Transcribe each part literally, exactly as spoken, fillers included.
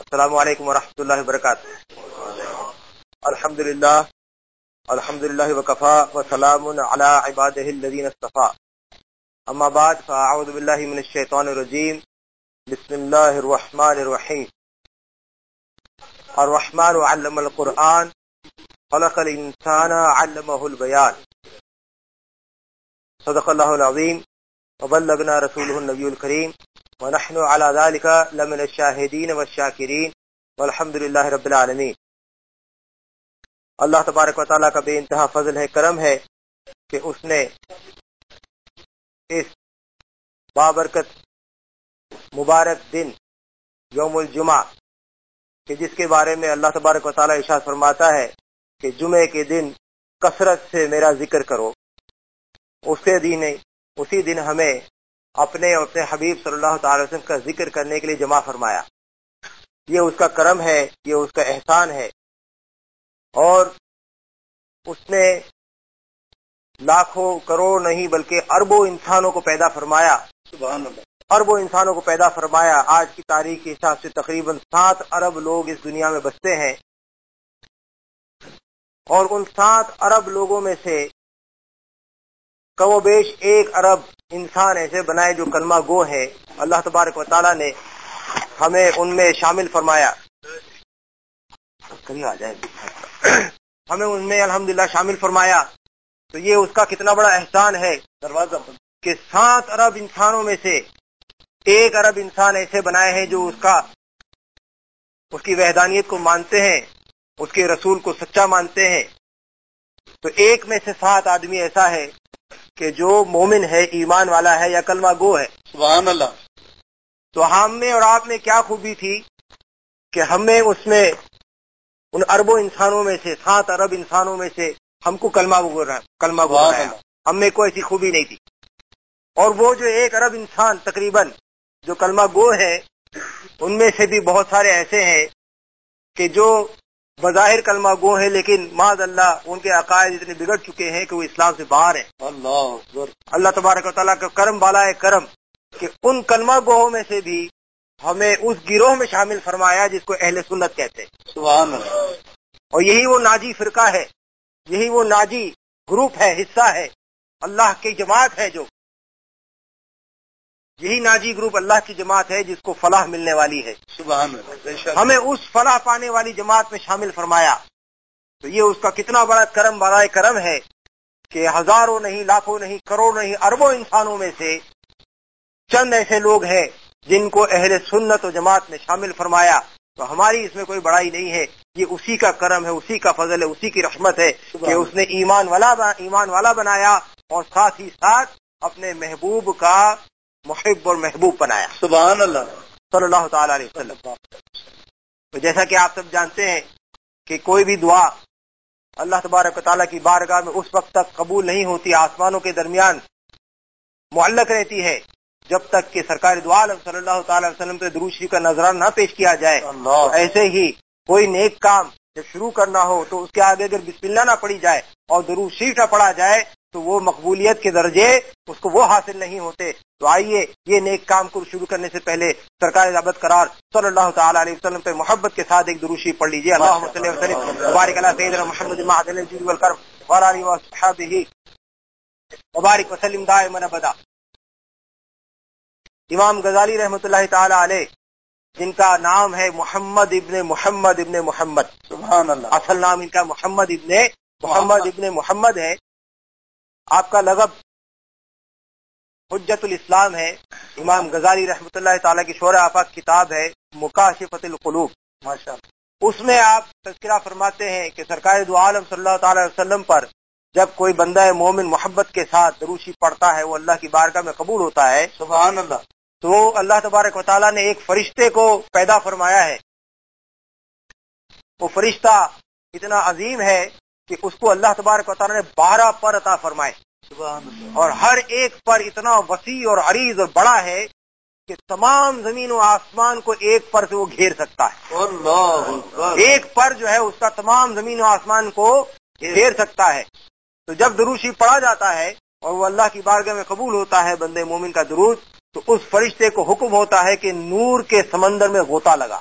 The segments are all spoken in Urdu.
السلام علیکم ورحمۃ اللہ وبرکاتہ. الحمد للہ الحمد للہ وکفا وسلام علی عبادہ الذین اصطفیٰ. اما بعد فاعوذ باللہ من الشیطان الرجیم. بسم اللہ الرحمن الرحیم. الرحمن علم القرآن خلق الانسان علمہ البیان. صدق اللہ العظیم وبلغنا رسولہ النبی الکریم ونحن على ذلك لمن الشاہدین والشاکرین والحمد للہ رب العالمین. اللہ تبارک و تعالیٰ کا بے انتہا فضل ہے، کرم ہے کہ اس نے اس بابرکت مبارک دن یوم الجمعہ کہ جس کے بارے میں اللہ تبارک و تعالیٰ ارشاد فرماتا ہے کہ جمعے کے دن کثرت سے میرا ذکر کرو، اس کے دن اسی دن ہمیں اپنے اور اپنے حبیب صلی اللہ تعالی وسلم کا ذکر کرنے کے لیے جمع فرمایا. یہ اس کا کرم ہے، یہ اس کا احسان ہے، اور اس نے لاکھوں کروڑ نہیں بلکہ اربوں انسانوں کو پیدا فرمایا. سبحان اللہ. اربوں انسانوں کو پیدا فرمایا. آج کی تاریخ کے حساب سے تقریباً سات ارب لوگ اس دنیا میں بستے ہیں، اور ان سات ارب لوگوں میں سے کم و بیش ایک ارب انسان ایسے بنائے جو کلمہ گو ہے. اللہ تبارک و تعالیٰ نے ہمیں ان میں شامل فرمایا. آ جائے ہمیں ان میں الحمدللہ شامل فرمایا. تو یہ اس کا کتنا بڑا احسان ہے دروازہ کہ سات ارب انسانوں میں سے ایک ارب انسان ایسے بنائے ہیں جو اس کا اس کی وحدانیت کو مانتے ہیں، اس کے رسول کو سچا مانتے ہیں. تو ایک میں سے سات آدمی ایسا ہے کہ جو مومن ہے، ایمان والا ہے یا کلمہ گو ہے. سبحان اللہ. تو ہم میں اور آپ میں کیا خوبی تھی کہ ہمیں اس میں ان اربوں انسانوں میں سے سات ارب انسانوں میں سے ہم کو کلمہ گو کلمہ گو بنایا. ہم میں کوئی ایسی خوبی نہیں تھی. اور وہ جو ایک ارب انسان تقریباً جو کلمہ گو ہے، ان میں سے بھی بہت سارے ایسے ہیں کہ جو بظاہر کلمہ گو ہیں لیکن معاذ اللہ ان کے عقائد اتنے بگڑ چکے ہیں کہ وہ اسلام سے باہر ہیں. اللہ اللہ تبارک و تعالیٰ کا کرم بالا ہے کرم کہ ان کلمہ گوہوں میں سے بھی ہمیں اس گروہ میں شامل فرمایا جس کو اہل سنت کہتے ہیں. سبحان اللہ. اور یہی وہ ناجی فرقہ ہے، یہی وہ ناجی گروپ ہے، حصہ ہے، اللہ کی جماعت ہے. جو یہی ناجی گروپ اللہ کی جماعت ہے جس کو فلاح ملنے والی ہے. سبحان اللہ. ہمیں اس فلاح پانے والی جماعت میں شامل فرمایا. تو یہ اس کا کتنا بڑا کرم برائے کرم ہے کہ ہزاروں نہیں، لاکھوں نہیں، کروڑ نہیں، اربوں انسانوں میں سے چند ایسے لوگ ہیں جن کو اہل سنت و جماعت میں شامل فرمایا. تو ہماری اس میں کوئی بڑائی نہیں ہے، یہ اسی کا کرم ہے، اسی کا فضل ہے، اسی کی رحمت ہے کہ اس نے ایمان والا ایمان والا بنایا اور ساتھ ہی ساتھ اپنے محبوب کا محب اور محبوب بنایا. سبحان اللہ. صلی اللہ تعالی علیہ وسلم. تو جیسا کہ آپ سب جانتے ہیں کہ کوئی بھی دعا اللہ تبارک و تعالیٰ کی بارگاہ میں اس وقت تک قبول نہیں ہوتی، آسمانوں کے درمیان معلق رہتی ہے جب تک کہ سرکار دو عالم صلی اللہ تعالی وسلم پہ درود شریف کا نذرانہ نہ پیش کیا جائے. تو ایسے ہی کوئی نیک کام جب شروع کرنا ہو تو اس کے آگے اگر بسم اللہ نہ پڑھی جائے اور درود شریف نہ پڑھا جائے تو وہ مقبولیت کے درجے اس کو وہ حاصل نہیں ہوتے. تو آئیے یہ نیک کام کو شروع کرنے سے پہلے سرکار ابد قرار صلی اللہ تعالی علیہ وسلم پہ محبت کے ساتھ ایک درود شریف پڑھ لیجیے. اللہم صلی وسلم وبارک علی سیدنا محمد معدن الجود والکرم وعلی آلہ وصحبہ وبارک وسلم دائما ابدا. امام غزالی رحمۃ اللہ تعالی علیہ جن کا نام ہے محمد ابن محمد ابن محمد. سبحان اللہ. اصل نام ان کا محمد ابن محمد ابن محمد ہے. آپ کا لقب حجت الاسلام ہے. امام غزالی رحمۃ اللہ تعالی کی شورہ آفاق کتاب ہے مکاشفۃ القلوب. ماشاءاللہ. اس میں آپ تذکرہ فرماتے ہیں کہ سرکار دو عالم صلی اللہ تعالی وسلم پر جب کوئی بندہ مومن محبت کے ساتھ درود شریف پڑھتا ہے وہ اللہ کی بارگاہ میں قبول ہوتا ہے. سبحان اللہ. تو اللہ تبارک و تعالیٰ نے ایک فرشتے کو پیدا فرمایا ہے. وہ فرشتہ اتنا عظیم ہے کہ اس کو اللہ تبارک و تعالیٰ نے بارہ پر عطا فرمائے. اور ہر ایک پر اتنا وسیع اور عریض اور بڑا ہے کہ تمام زمین و آسمان کو ایک پر سے وہ گھیر سکتا ہے. اللہ. ایک پر جو ہے اس کا تمام زمین و آسمان کو گھیر سکتا ہے. تو جب درود شریف پڑھا جاتا ہے اور وہ اللہ کی بارگاہ میں قبول ہوتا ہے بندے مومن کا درود، تو اس فرشتے کو حکم ہوتا ہے کہ نور کے سمندر میں غوطہ لگا.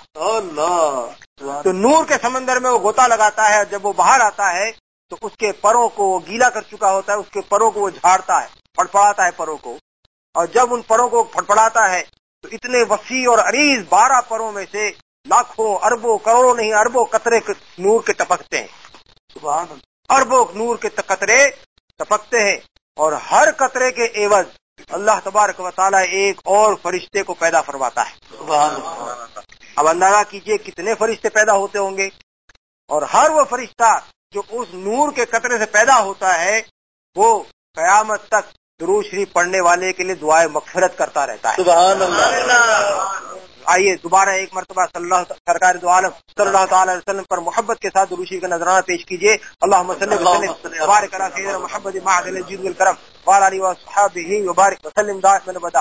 اللہ. تو نور کے سمندر میں وہ غوطہ لگاتا ہے. جب وہ باہر آتا ہے تو اس کے پروں کو وہ گیلا کر چکا ہوتا ہے, اس کے پروں کو وہ جھاڑتا ہے, پھڑپڑاتا ہے پروں کو, اور جب ان پروں کو پھڑپڑاتا ہے تو اتنے وسیع اور عریض بارہ پروں میں سے لاکھوں اربوں کروڑوں نہیں اربوں قطرے نور کے ٹپکتے ہیں. سبحان اللہ. اربوں نور کے قطرے ٹپکتے ہیں, اور ہر قطرے کے عوض اللہ تبارک و تعالیٰ ایک اور فرشتے کو پیدا فرماتا ہے. سبحان اللہ. اب اندازہ کیجئے کتنے فرشتے پیدا ہوتے ہوں گے, اور ہر وہ فرشتہ جو اس نور کے قطرے سے پیدا ہوتا ہے وہ قیامت تک درود شریف پڑھنے والے کے لیے دعائے مغفرت کرتا رہتا ہے. سبحان اللہ. آئیے دوبارہ ایک مرتبہ صلی اللہ سرکار دو عالم صلی اللہ تعالی علیہ وسلم پر محبت کے ساتھ درود شریف کا نذرانہ پیش کیجیے. اللہم صلی وسلم وبارک علی سیدنا محمد معدن الجود والکرم وعلی آلہ وصحبہ وبارک وسلم دائما ابدا.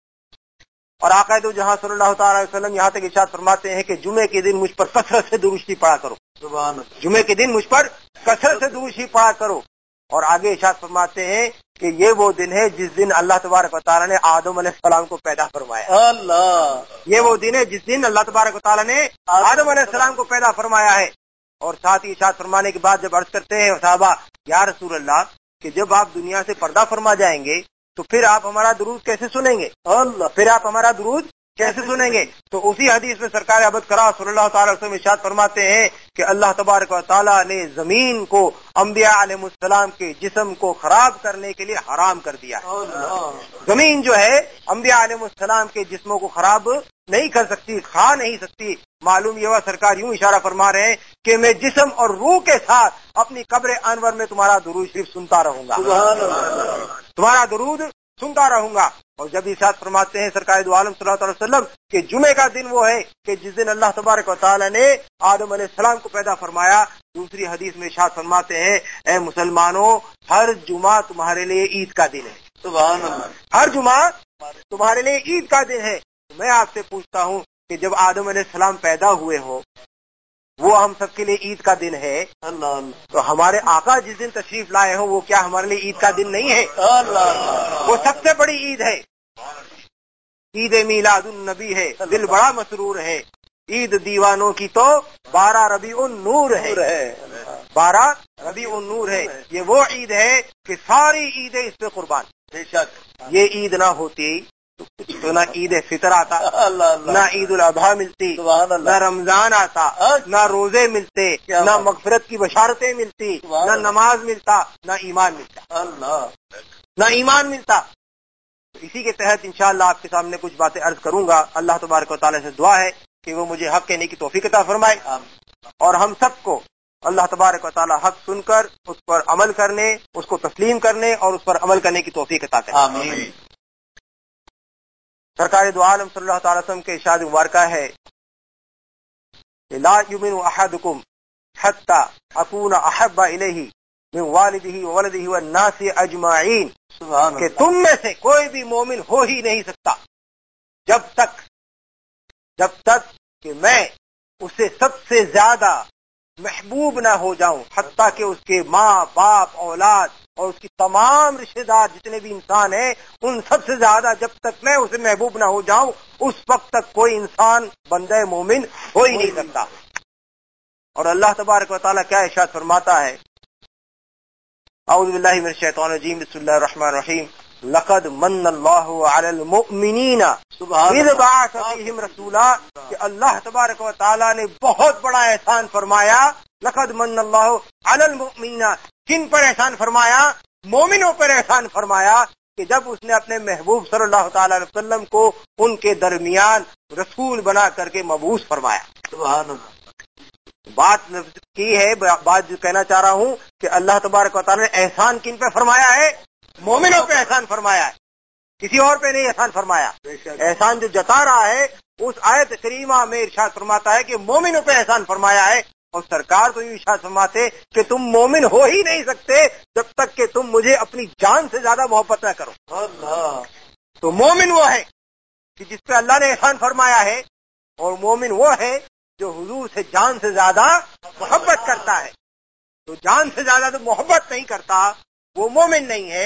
اور آقا دو جہاں صلی اللہ تعالی علیہ وسلم یہاں تک ارشاد فرماتے ہیں کہ جمعے کے دن مجھ پر کثرت سے درود شریف پڑھا کرو. سبحان اللہ. جمعے کے دن مجھ پر کثرت سے درود شریف پڑھا کرو. اور آگے ارشاد فرماتے ہیں کہ یہ وہ دن ہے جس دن اللہ تبارک و تعالیٰ نے آدم علیہ السلام کو پیدا فرمایا. اللہ. یہ وہ دن ہے جس دن اللہ تبارک و تعالیٰ نے آدم علیہ السلام کو پیدا فرمایا ہے. اور ساتھ ہی ارشاد فرمانے کے بعد جب عرض کرتے ہیں صحابہ یا رسول اللہ کہ جب آپ دنیا سے پردہ فرما جائیں گے تو پھر آپ ہمارا درود کیسے سنیں گے؟ اللہ. پھر آپ ہمارا درود کیسے سنیں گے؟ تو اسی حدیث میں سرکار ابد کرا صلی اللہ تعالی وسلم ارشاد فرماتے ہیں کہ اللہ تبارک و تعالیٰ نے زمین کو انبیاء علیہ السلام کے جسم کو خراب کرنے کے لیے حرام کر دیا ہے. زمین جو ہے انبیاء علیہ السلام کے جسموں کو خراب نہیں کر سکتی, کھا نہیں سکتی. معلوم یہ ہوا سرکار یوں اشارہ فرما رہے ہیں کہ میں جسم اور روح کے ساتھ اپنی قبر انور میں تمہارا درود شریف سنتا رہوں گا. تمہارا درود سنتا رہوں گا. اور جب ارشاد فرماتے ہیں سرکار دو عالم صلی اللہ علیہ وسلم کہ جمعے کا دن وہ ہے کہ جس دن اللہ تبارک و تعالی نے آدم علیہ السلام کو پیدا فرمایا, دوسری حدیث میں ارشاد فرماتے ہیں اے مسلمانوں ہر جمعہ تمہارے لیے عید کا دن ہے. سبحان اللہ. ہر جمعہ تمہارے لیے عید کا دن ہے. میں آپ سے پوچھتا ہوں کہ جب آدم علیہ السلام پیدا ہوئے ہو وہ ہم سب کے لیے عید کا دن ہے. اللہ. تو ہمارے آقا جس دن تشریف لائے ہوں وہ کیا ہمارے لیے عید کا دن نہیں ہے؟ اللہ. وہ سب سے بڑی عید ہے. عید میلاد النبی ہے, دل بڑا مسرور ہے. عید دیوانوں کی تو بارہ ربیع النور ہے. بارہ ربیع النور ہے. یہ وہ عید ہے کہ ساری عیدیں اس پہ قربان. بے شک یہ عید نہ ہوتی تو نہ عید فطر آتا, نہ عید الاضحیٰ ملتی, نہ رمضان آتا, نہ روزے ملتے, نہ مغفرت کی بشارتیں ملتی, نہ نماز ملتا, نہ ایمان ملتا. نہ ایمان ملتا. اسی کے تحت انشاءاللہ آپ کے سامنے کچھ باتیں عرض کروں گا. اللہ تبارک و تعالیٰ سے دعا ہے کہ وہ مجھے حق کہنے کی توفیق عطا فرمائے, اور ہم سب کو اللہ تبارک و تعالیٰ حق سن کر اس پر عمل کرنے, اس کو تسلیم کرنے اور اس پر عمل کرنے کی توفیق عطا کرے. آمین. سرکار دو عالم صلی اللہ تعالی وسلم کے ارشاد مبارکہ ہے کہ لا یؤمن احدکم حتی اکون احب الیہ من والدہ وولدہ والناس اجمعین, کہ تم میں سے کوئی بھی مومن ہو ہی نہیں سکتا جب تک جب تک کہ میں اسے سب سے زیادہ محبوب نہ ہو جاؤں, حتیٰ کہ اس کے ماں باپ اولاد اور اس کی تمام رشتہ دار جتنے بھی انسان ہیں ان سب سے زیادہ جب تک میں اسے محبوب نہ ہو جاؤں اس وقت تک کوئی انسان بندہ مومن ہو ہی نہیں سکتا. اور اللہ تبارک و تعالیٰ کیا ارشاد فرماتا ہے؟ اعوذ باللہ من الشیطان الرجیم, بسم اللہ الرحمن الرحیم. لقد من اللہ علی المؤمنین اذ بعث فیہم رسولا, کہ اللہ تبارک و تعالیٰ نے بہت بڑا احسان فرمایا. لقد من اللہ علی المؤمنین, کن پر احسان فرمایا؟ مومنوں پر احسان فرمایا, کہ جب اس نے اپنے محبوب صلی اللہ تعالی علیہ وسلم کو ان کے درمیان رسول بنا کر کے مبعوث فرمایا. سبحان اللہ. بات کی ہے, بات جو کہنا چاہ رہا ہوں کہ اللہ تبارک و تعالی نے احسان کن پہ فرمایا ہے؟ مومنوں پہ احسان فرمایا ہے, کسی اور پہ نہیں احسان فرمایا. احسان جو جتا رہا ہے اس آیت کریمہ میں ارشاد فرماتا ہے کہ مومنوں پہ احسان فرمایا ہے. اور سرکار تو یہ ارشاد فرماتے کہ تم مومن ہو ہی نہیں سکتے جب تک کہ تم مجھے اپنی جان سے زیادہ محبت نہ کرو. اللہ. تو مومن وہ ہے کہ جس پہ اللہ نے احسان فرمایا ہے, اور مومن وہ ہے جو حضور سے جان سے زیادہ محبت کرتا ہے. تو جان سے زیادہ تو محبت نہیں کرتا وہ مومن نہیں ہے,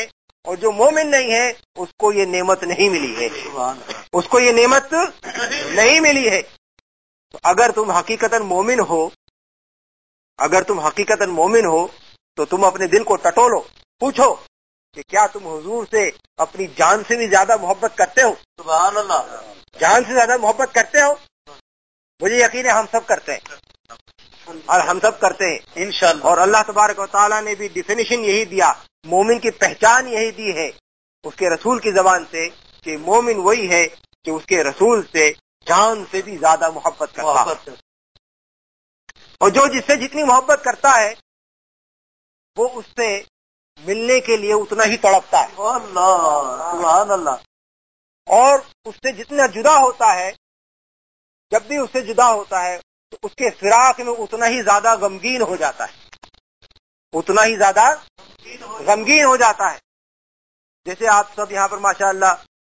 اور جو مومن نہیں ہے اس کو یہ نعمت نہیں ملی ہے، اس کو یہ نعمت نہیں ملی ہے۔ تو اگر تم حقیقتاً مومن ہو اگر تم حقیقتاً مومن ہو تو تم اپنے دل کو ٹٹولو، پوچھو کہ کیا تم حضور سے اپنی جان سے بھی زیادہ محبت کرتے ہو؟ سبحان اللہ، جان سے زیادہ محبت کرتے ہو؟ مجھے یقین ہے ہم سب کرتے ہیں، اور ہم سب کرتے ہیں انشاءاللہ۔ اور اللہ تبارک و تعالیٰ نے بھی ڈیفینیشن یہی دیا، مومن کی پہچان یہی دی ہے اس کے رسول کی زبان سے کہ مومن وہی ہے کہ اس کے رسول سے جان سے بھی زیادہ محبت کرتا ہے، اور جو جس سے جتنی محبت کرتا ہے وہ اس سے ملنے کے لیے اتنا ہی تڑپتا ہے، اللہ سبحان اللہ، اور اس سے جتنا جدا ہوتا ہے، جب بھی اس سے جدا ہوتا ہے تو اس کے فراق میں اتنا ہی زیادہ غمگین ہو جاتا ہے، اتنا ہی زیادہ غمگین ہو جاتا ہے۔ جیسے آپ سب یہاں پر ماشاءاللہ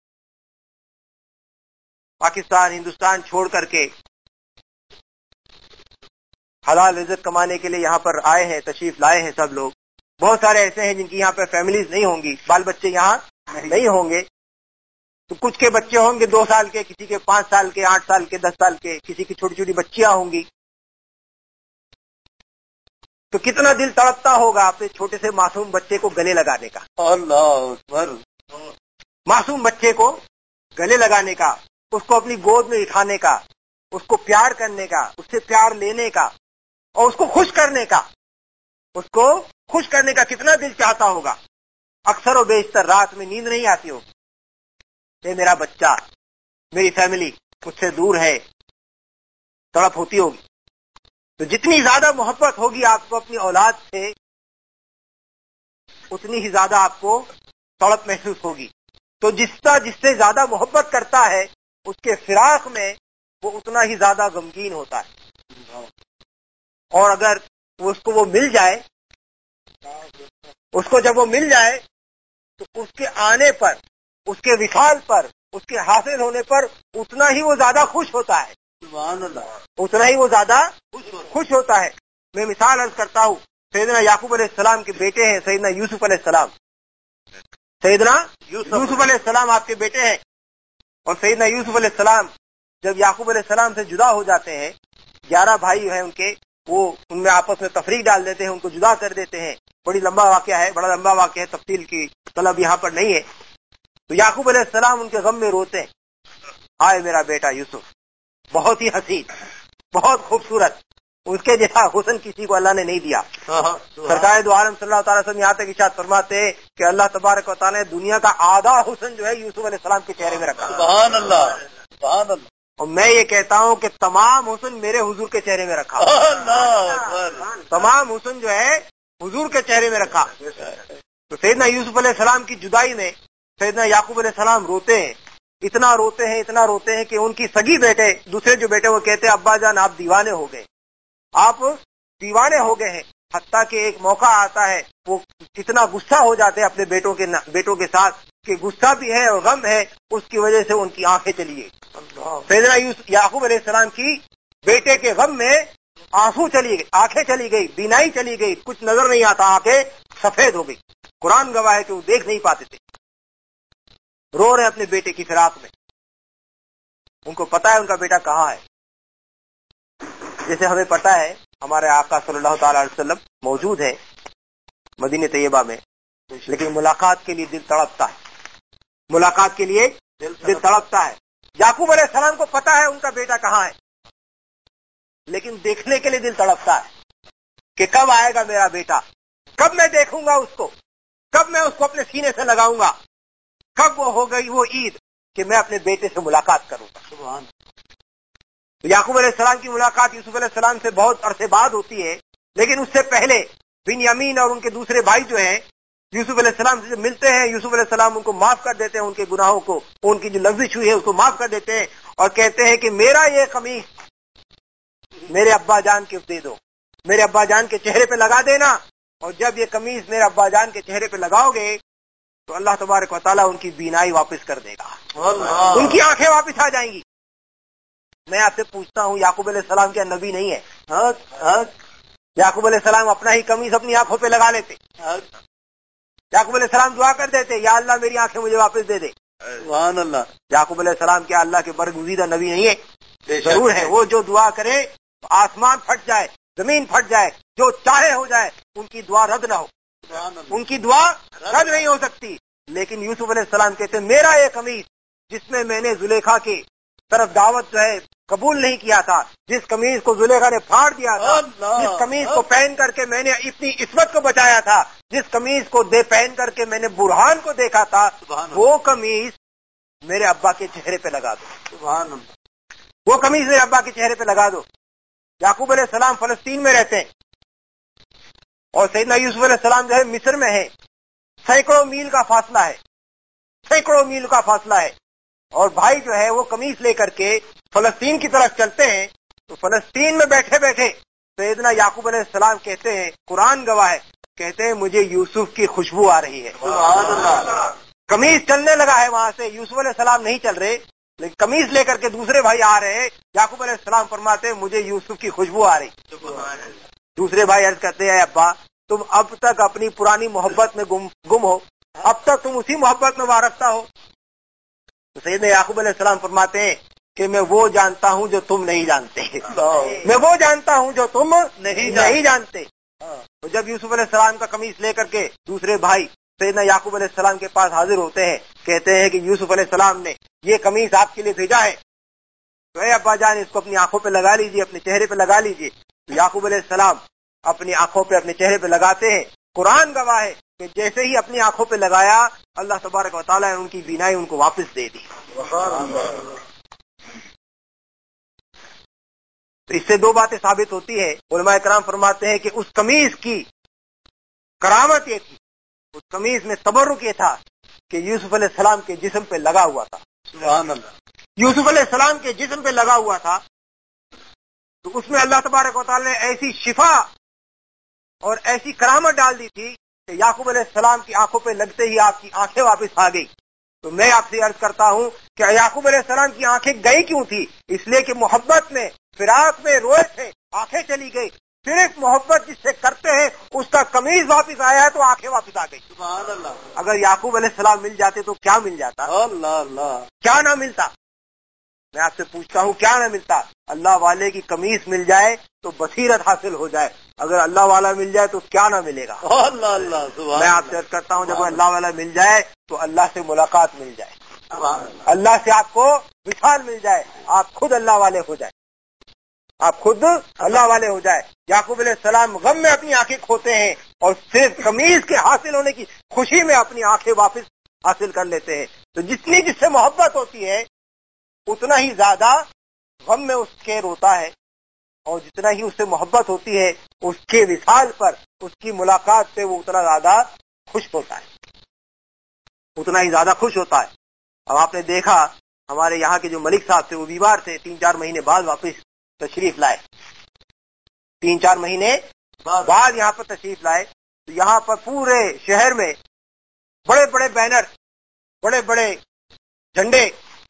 پاکستان ہندوستان چھوڑ کر کے حلال رزق کمانے کے لیے یہاں پر آئے ہیں، تشریف لائے ہیں سب لوگ۔ بہت سارے ایسے ہیں جن کی یہاں پہ فیملیز نہیں ہوں گی، بال بچے یہاں نہیں ہوں گے، تو کچھ کے بچے ہوں گے دو سال کے، کسی کے پانچ سال کے، آٹھ سال کے، دس سال کے، کسی کی چھوٹی چھوٹی بچیاں ہوں گی۔ تو کتنا دل تڑپتا ہوگا اپنے چھوٹے سے معصوم بچے کو گلے لگانے کا، اللہ اکبر، معصوم بچے کو گلے لگانے کا، اس کو اپنی گود میں اٹھانے کا، اس کو پیار کرنے کا، اس سے پیار لینے کا، اور اس کو خوش کرنے کا، اس کو خوش کرنے کا کتنا دل چاہتا ہوگا۔ اکثر و بیشتر رات میں نیند نہیں آتی ہوگی، یہ میرا بچہ، میری فیملی مجھ سے دور ہے، تڑپ ہوتی ہوگی۔ تو جتنی زیادہ محبت ہوگی آپ کو اپنی اولاد سے، اتنی ہی زیادہ آپ کو تڑپ محسوس ہوگی۔ تو جس کا جس سے زیادہ محبت کرتا ہے اس کے فراق میں وہ اتنا ہی زیادہ غمگین ہوتا ہے، اور اگر اس کو وہ مل جائے اس کو جب وہ مل جائے تو اس کے آنے پر، اس کے وصال پر، اس کے حاصل ہونے پر اتنا ہی وہ زیادہ خوش ہوتا ہے، سبحان اللہ، اتنا ہی وہ زیادہ خوش ہوتا ہے۔ میں مثال عرض کرتا ہوں، سیدنا یعقوب علیہ السلام کے بیٹے ہیں سیدنا یوسف علیہ السلام، سیدنا یوسف علیہ السلام آپ کے بیٹے ہیں، اور سیدنا یوسف علیہ السلام جب یعقوب علیہ السلام سے جدا ہو جاتے ہیں، گیارہ بھائی ہیں ان کے، وہ ان میں آپس میں تفریق ڈال دیتے ہیں، ان کو جدا کر دیتے ہیں، بڑی لمبا واقعہ ہے، بڑا لمبا واقعہ ہے، تفصیل کی طلب یہاں پر نہیں ہے۔ تو یعقوب علیہ السلام ان کے غم میں روتے ہیں، آئے میرا بیٹا یوسف، بہت ہی حسین، بہت خوبصورت، اس کے جیسا حسن کسی کو اللہ نے نہیں دیا۔ سرکار دو عالم صلی اللہ تعالیٰ وسلم یہاں تک ارشاد فرماتے ہیں کہ اللہ تبارک و تعالیٰ نے دنیا کا آدھا حسن جو ہے یوسف علیہ السلام کے چہرے میں رکھا۔ سبحان اللہ، سبحان اللہ، اور میں یہ کہتا ہوں کہ تمام حسن میرے حضور کے چہرے میں رکھا، اللہ اکبر، تمام حسن جو ہے حضور کے چہرے میں رکھا۔ تو سیدنا یوسف علیہ السلام کی جدائی میں سیدنا یعقوب علیہ السلام روتے ہیں، اتنا روتے ہیں اتنا روتے ہیں کہ ان کی سگی بیٹے، دوسرے جو بیٹے، وہ کہتے ہیں ابا جان آپ دیوانے ہو گئے، آپ دیوانے ہو گئے ہیں۔ حتیٰ کہ ایک موقع آتا ہے وہ اتنا غصہ ہو جاتے ہیں اپنے بیٹوں کے بیٹوں کے ساتھ کہ غصہ بھی ہے اور غم ہے، اس کی وجہ سے ان کی آنکھیں چلی گئی۔ سیدنا یعقوب علیہ السلام کی بیٹے کے غم میں آنسو چلی گئی، آنکھیں چلی گئی، بینائی چلی گئی، کچھ نظر نہیں آتا، آنکھیں سفید ہو گئی۔ قرآن گواہ ہے کہ وہ دیکھ نہیں پاتے تھے، رو رہے اپنے بیٹے کی فراق میں، ان کو پتا ہے ان کا بیٹا کہاں ہے۔ جیسے ہمیں پتا ہے ہمارے آقا صلی اللہ تعالی علیہ وسلم موجود ہے مدینہ طیبہ میں، لیکن ملاقات کے لیے دل تڑپتا ہے، ملاقات کے لیے دل تڑپتا ہے۔ یعقوب علیہ السلام کو پتا ہے ان کا بیٹا کہاں ہے، لیکن دیکھنے کے لیے دل تڑپتا ہے کہ کب آئے گا میرا بیٹا، کب میں دیکھوں گا اس کو، کب میں اس کو اپنے سینے سے لگاؤں گا، کب وہ ہو گئی وہ عید کہ میں اپنے بیٹے سے ملاقات کروں گا۔ سبحان، یعقوب علیہ السلام کی ملاقات یوسف علیہ السلام سے بہت عرصے بعد ہوتی ہے، لیکن اس سے پہلے بنیامین اور ان کے دوسرے بھائی جو ہیں یوسف علیہ السلام سے ملتے ہیں، یوسف علیہ السلام ان کو معاف کر دیتے ہیں، ان کے گناہوں کو، ان کی جو لغزش ہوئی ہے اس کو معاف کر دیتے ہیں، اور کہتے ہیں کہ میرا یہ قمیص میرے ابا جان کے دے دو، میرے ابا جان کے چہرے پہ لگا دینا، اور جب یہ قمیص میرے ابا جان کے چہرے پہ لگاؤ گے تو اللہ تبارک و تعالیٰ ان کی بینائی واپس کر دے گا، ان کی آنکھیں واپس آ جائیں گی۔ میں آپ سے پوچھتا ہوں یعقوب علیہ السلام کیا نبی نہیں ہے؟ یعقوب علیہ السلام اپنا ہی قمیص اپنی آنکھوں پہ لگا لیتے، یعقوب علیہ السلام دعا کر دیتے یا اللہ میری آنکھیں مجھے واپس دے دے. سبحان اللہ. یعقوب علیہ السلام کیا اللہ کے برگزیدہ نبی نہیں ہے؟ ضرور ہے. وہ جو دعا کرے آسمان پھٹ جائے زمین پھٹ جائے جو چاہے ہو جائے ان کی دعا رد نہ ہو. ان کی دعا رد نہیں ہو سکتی. لیکن یوسف علیہ السلام کہتے ہیں میرا یہ قمیص جس میں میں نے زلیخا کی طرف دعوت جو ہے قبول نہیں کیا تھا، جس قمیص کو زلیخا نے پھاڑ دیا تھا، جس قمیص کو پہن کر کے میں نے اپنی عصمت کو بچایا تھا، جس قمیص کو دے پہن کر کے میں نے برہان کو دیکھا تھا، وہ قمیص میرے ابا کے چہرے پہ لگا دو. سبحان اللہ. وہ قمیص میرے ابا کے چہرے پہ لگا دو. یعقوب علیہ السلام فلسطین میں رہتے ہیں اور سیدنا یوسف علیہ السلام جو ہے مصر میں ہے. سینکڑوں میل کا فاصلہ ہے، سینکڑوں میل کا فاصلہ ہے. اور بھائی جو ہے وہ قمیص لے کر کے فلسطین کی طرف چلتے ہیں. تو فلسطین میں بیٹھے بیٹھے سیدنا یعقوب علیہ السلام کہتے ہیں، قرآن گواہ ہے، کہتے ہیں مجھے یوسف کی خوشبو آ رہی ہے. سبحان اللہ. قمیص چلنے لگا ہے وہاں سے، یوسف علیہ السلام نہیں چل رہے لیکن قمیص لے کر کے دوسرے بھائی آ رہے ہیں. یعقوب علیہ السلام فرماتے ہیں مجھے یوسف کی خوشبو آ رہی. دوسرے بھائی عرض کرتے ہیں ابا تم اب تک اپنی پرانی محبت میں گم گم ہو، اب تک تم اسی محبت میں وارفتہ ہو. تو سیدنا یعقوب علیہ السلام فرماتے ہیں کہ میں وہ جانتا ہوں جو تم نہیں جانتے، میں وہ جانتا ہوں جو تم نہیں جانتے. تو جب یوسف علیہ السلام کا قمیص لے کر کے دوسرے بھائی سیدنا یعقوب علیہ السلام کے پاس حاضر ہوتے ہیں، کہتے ہیں کہ یوسف علیہ السلام نے یہ قمیص آپ کے لیے بھیجا ہے، تو اے ابا جان اس کو اپنی آنکھوں پہ لگا لیجیے، اپنے چہرے پہ لگا لیجیے. تو یعقوب علیہ السلام اپنی آنکھوں پہ اپنے چہرے پہ لگاتے ہیں. قرآن گواہ ہے کہ جیسے ہی اپنی آنکھوں پہ لگایا اللہ تبارک و تعالیٰ نے ان کی بینائی ان کو واپس دے دی. تو اس سے دو باتیں ثابت ہوتی ہے. علماء کرام فرماتے ہیں کہ اس قمیص کی کرامت یہ تھی، اس قمیص میں تبرک یہ تھا کہ یوسف علیہ السلام کے جسم پہ لگا ہوا تھا. سبحان اللہ. یوسف علیہ السلام کے جسم پہ لگا ہوا تھا تو اس میں اللہ تبارک و تعالیٰ نے ایسی شفا اور ایسی کرامت ڈال دی تھی کہ یعقوب علیہ السلام کی آنکھوں پہ لگتے ہی آپ کی آنکھیں واپس آ گئی. تو میں آپ سے عرض کرتا ہوں کہ یعقوب علیہ السلام کی آنکھیں گئی کیوں تھی؟ اس لیے کہ محبت میں فراق میں روئے تھے، آنکھیں چلی گئی. صرف محبت جس سے کرتے ہیں اس کا قمیض واپس آیا ہے تو آنکھیں واپس آ گئی. سبحان اللہ. اگر یعقوب علیہ السلام مل جاتے تو کیا مل جاتا؟ اللہ اللہ. کیا نہ ملتا؟ میں آپ سے پوچھتا ہوں کیا نہ ملتا؟ اللہ والے کی قمیص مل جائے تو بصیرت حاصل ہو جائے، اگر اللہ والا مل جائے تو کیا نہ ملے گا؟ اللہ اللہ. میں آپ سے عرض کرتا ہوں جب اللہ والا مل جائے تو اللہ سے ملاقات مل جائے، اللہ سے آپ کو وصال مل جائے، آپ خود اللہ والے ہو جائے، آپ خود اللہ والے ہو جائے. یعقوب علیہ السلام غم میں اپنی آنکھیں کھوتے ہیں اور صرف قمیص کے حاصل ہونے کی خوشی میں اپنی آنکھیں واپس حاصل کر لیتے ہیں. تو جتنی جس سے محبت ہوتی ہے اتنا ہی زیادہ غم میں اس کے روتا ہے، اور جتنا ہی اس سے محبت ہوتی ہے اس کے وصال پر، اس کی ملاقات سے وہ اتنا زیادہ خوش ہوتا ہے، اتنا ہی زیادہ خوش ہوتا ہے. اب آپ نے دیکھا ہمارے یہاں کے جو ملک صاحب تھے وہ بیمار تھے، تین چار مہینے بعد واپس تشریف لائے، تین چار مہینے بعد یہاں پر تشریف لائے. تو یہاں پر پورے شہر میں بڑے بڑے بینر، بڑے بڑے جھنڈے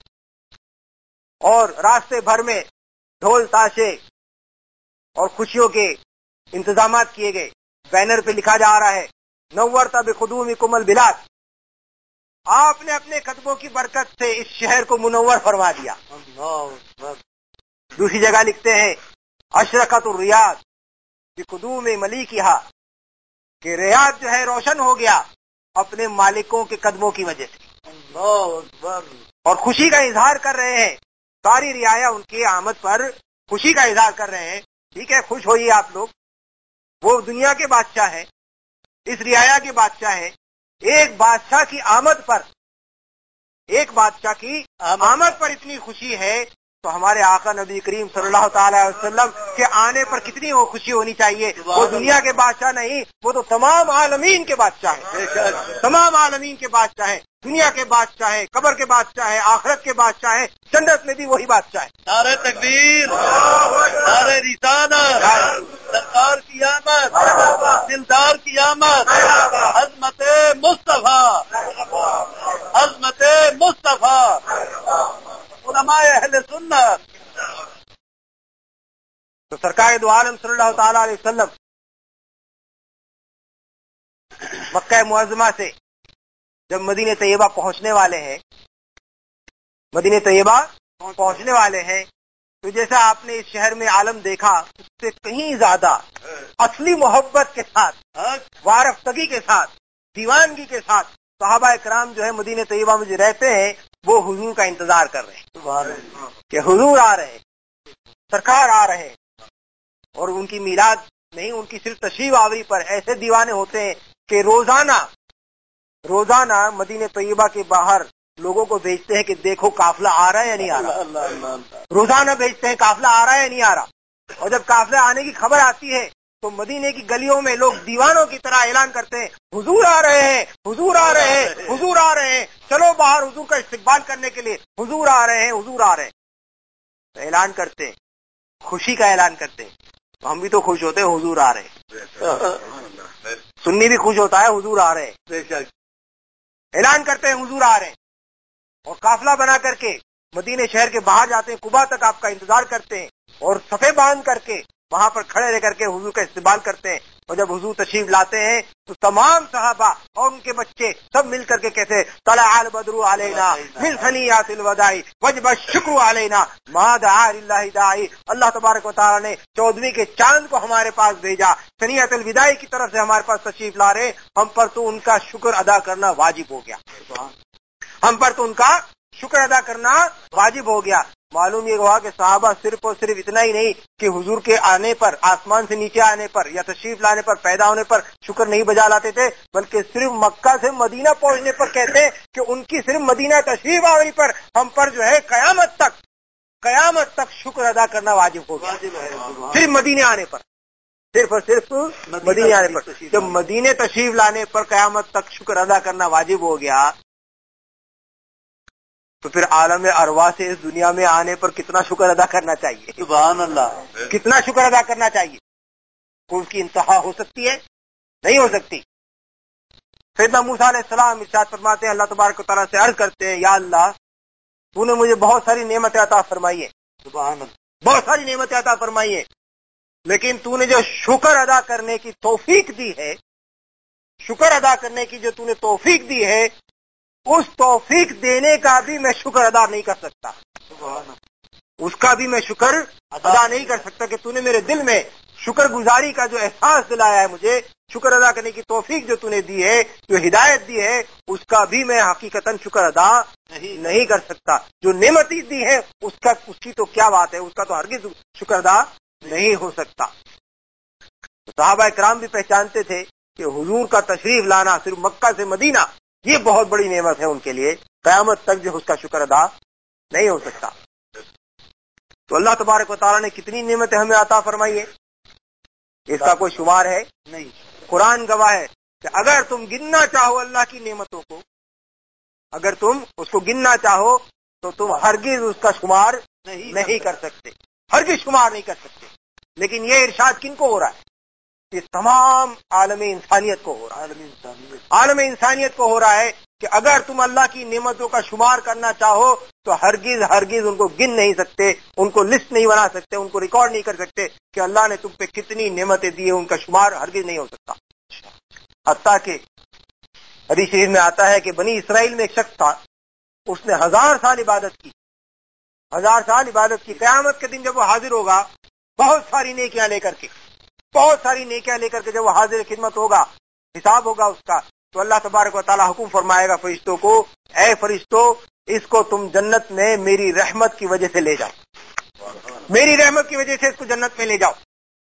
اور راستے بھر میں ڈھول تاشے اور خوشیوں کے انتظامات کیے گئے. بینر پہ لکھا جا رہا ہے نورت بقدومکم البلاد، آپ نے اپنے قدموں کی برکت سے اس شہر کو منور فرما دیا. دوسری جگہ لکھتے ہیں اشرقت الریاض بقدوم ملیکہا، کہ ریاض جو ہے روشن ہو گیا اپنے مالکوں کے قدموں کی وجہ سے، اور خوشی کا اظہار کر رہے ہیں. ساری رعایا ان کی آمد پر خوشی کا اظہار کر رہے ہیں. ٹھیک ہے، خوش ہوئیے آپ لوگ، وہ دنیا کے بادشاہ ہیں، اس رعایا کے بادشاہ ہیں. ایک بادشاہ کی آمد پر، ایک بادشاہ کی آمد پر اتنی خوشی ہے تو ہمارے آقا نبی کریم صلی اللہ تعالی علیہ وسلم کے آنے پر کتنی خوشی ہونی چاہیے. وہ دنیا کے بادشاہ نہیں، وہ تو تمام عالمین کے بادشاہ ہیں، تمام عالمین کے بادشاہ ہیں. دنیا کے بادشاہ ہیں، قبر کے بادشاہ ہیں، آخرت کے بادشاہ ہیں، جنت میں بھی وہی بادشاہ ہے. نعرہ تکبیر، نعرہ رسالت، سرکار کی آمد، دلدار کی آمد، عظمت مصطفیٰ، عظمت مصطفیٰ، علماء اہل سنت. تو سرکار دو عالم صلی اللہ تعالی علیہ وسلم مکہ معظمہ سے جب مدینہ طیبہ پہنچنے والے ہیں مدینہ طیبہ پہنچنے والے ہیں تو جیسا آپ نے اس شہر میں عالم دیکھا اس سے کہیں زیادہ اصلی محبت کے ساتھ، وارفتگی کے ساتھ، دیوانگی کے ساتھ صحابہ کرام جو ہے مدینہ طیبہ میں جو رہتے ہیں وہ حضور کا انتظار کر رہے ہیں کہ حضور آ رہے ہیں، سرکار آ رہے ہیں. اور ان کی میلاد نہیں، ان کی صرف تشریف آوری پر ایسے دیوانے ہوتے ہیں کہ روزانہ روزانہ مدینہ طیبہ کے باہر لوگوں کو بھیجتے ہیں کہ دیکھو قافلہ آ رہا ہے یا نہیں آ رہا. روزانہ بھیجتے ہیں قافلہ آ رہا ہے یا نہیں آ رہا. اور جب قافلہ آنے کی خبر آتی ہے تو مدینے کی گلیوں میں لوگ دیوانوں کی طرح اعلان کرتے ہیں حضور آ رہے ہیں، حضور آ رہے ہیں، حضور آ رہے ہیں، چلو باہر حضور کا استقبال کرنے کے لیے، حضور آ رہے ہیں، حضور آ رہے ہیں. تو اعلان کرتے ہیں، خوشی کا اعلان کرتے ہیں. تو ہم بھی تو خوش ہوتے ہیں حضور آ رہے ہیں، سنی بھی خوش ہوتا ہے حضور آ رہے ہیں. اعلان کرتے ہیں حضور آ رہے ہیں اور قافلہ بنا کر کے مدینے شہر کے باہر جاتے ہیں، قباء تک آپ کا انتظار کرتے ہیں اور صفے باندھ کر کے وہاں پر کھڑے رہ کر کے حضور کا استقبال کرتے ہیں. اور جب حضور تشریف لاتے ہیں تو تمام صحابہ اور ان کے بچے سب مل کر کے کہتے ہیں طلع البدر علینا من ثنیات الوداع وجب الشکر علینا ما دعا للہ داعی. اللہ تبارک و تعالی نے چودھویں کے چاند کو ہمارے پاس بھیجا، ثنیات الوداع کی طرف سے ہمارے پاس تشریف لا رہے، ہم پر تو ان کا شکر ادا کرنا واجب ہو گیا، ہم پر تو ان کا شکر ادا کرنا واجب ہو گیا. معلوم یہ ہوا کہ صحابہ صرف اور صرف اتنا ہی نہیں کہ حضور کے آنے پر، آسمان سے نیچے آنے پر یا تشریف لانے پر، پیدا ہونے پر شکر نہیں بجا لاتے تھے، بلکہ صرف مکہ سے مدینہ پہنچنے پر کہتے کہ ان کی صرف مدینہ تشریف آوری پر ہم پر جو ہے قیامت تک قیامت تک شکر ادا کرنا واجب ہو گیا. صرف مدینے آنے پر، صرف اور صرف مدینے آنے پر. جب مدینے تشریف لانے پر قیامت تک شکر ادا کرنا واجب ہو گیا تو پھر عالم ارواح سے اس دنیا میں آنے پر کتنا شکر ادا کرنا چاہیے. سبحان اللہ. کتنا شکر ادا کرنا چاہیے. کوئی اس کی انتہا ہو سکتی ہے؟ نہیں ہو سکتی. سیدنا موسیٰ علیہ السلام ارشاد فرماتے ہیں، اللہ تبارک و تعالیٰ سے عرض کرتے ہیں یا اللہ تو نے مجھے بہت ساری نعمتیں عطا فرمائی ہے، سبحان اللہ، بہت ساری نعمتیں عطا فرمائی ہے، لیکن تو نے جو شکر ادا کرنے کی توفیق دی ہے، شکر ادا کرنے کی جو تو نے توفیق دی ہے، اس توفیق دینے کا بھی میں شکر ادا نہیں کر سکتا، اس کا بھی میں شکر ادا نہیں کر سکتا کہ تو نے میرے دل میں شکر گزاری کا جو احساس دلایا ہے، مجھے شکر ادا کرنے کی توفیق جو تو نے دی ہے، جو ہدایت دی ہے، اس کا بھی میں حقیقتاً شکر ادا نہیں کر سکتا. جو نعمتی دی ہے اس کا اس کی تو کیا بات ہے، اس کا تو ہرگز شکر ادا نہیں ہو سکتا. صحابہ کرام بھی پہچانتے تھے کہ حضور کا تشریف لانا صرف مکہ سے مدینہ یہ بہت بڑی نعمت ہے ان کے لیے، قیامت تک جو اس کا شکر ادا نہیں ہو سکتا. تو اللہ تبارک و تعالیٰ نے کتنی نعمتیں ہمیں عطا فرمائی ہے، اس کا کوئی شمار ہے نہیں. قرآن گواہ ہے کہ اگر تم گننا چاہو اللہ کی نعمتوں کو، اگر تم اس کو گننا چاہو تو تم ہرگز اس کا شمار نہیں کر سکتے، ہرگز شمار نہیں کر سکتے. لیکن یہ ارشاد کن کو ہو رہا ہے؟ یہ تمام عالم انسانیت کو ہو رہا ہے. عالم انسانیت کو ہو رہا ہے کہ اگر تم اللہ کی نعمتوں کا شمار کرنا چاہو تو ہرگز ہرگز ان کو گن نہیں سکتے، ان کو لسٹ نہیں بنا سکتے، ان کو ریکارڈ نہیں کر سکتے کہ اللہ نے تم پہ کتنی نعمتیں دی ہیں، ان کا شمار ہرگز نہیں ہو سکتا. حتیٰ کہ حدیث شریف میں آتا ہے کہ بنی اسرائیل میں ایک شخص تھا، اس نے ہزار سال عبادت کی، ہزار سال عبادت کی. قیامت کے دن جب وہ حاضر ہوگا بہت ساری نیکیاں لے کر کے، بہت ساری نیکیاں لے کر کے جب وہ حاضر خدمت ہوگا، حساب ہوگا اس کا، تو اللہ تبارک و تعالیٰ حکم فرمائے گا فرشتوں کو، اے فرشتوں اس کو تم جنت میں میری رحمت کی وجہ سے لے جاؤ، میری رحمت کی وجہ سے اس کو جنت میں لے جاؤ.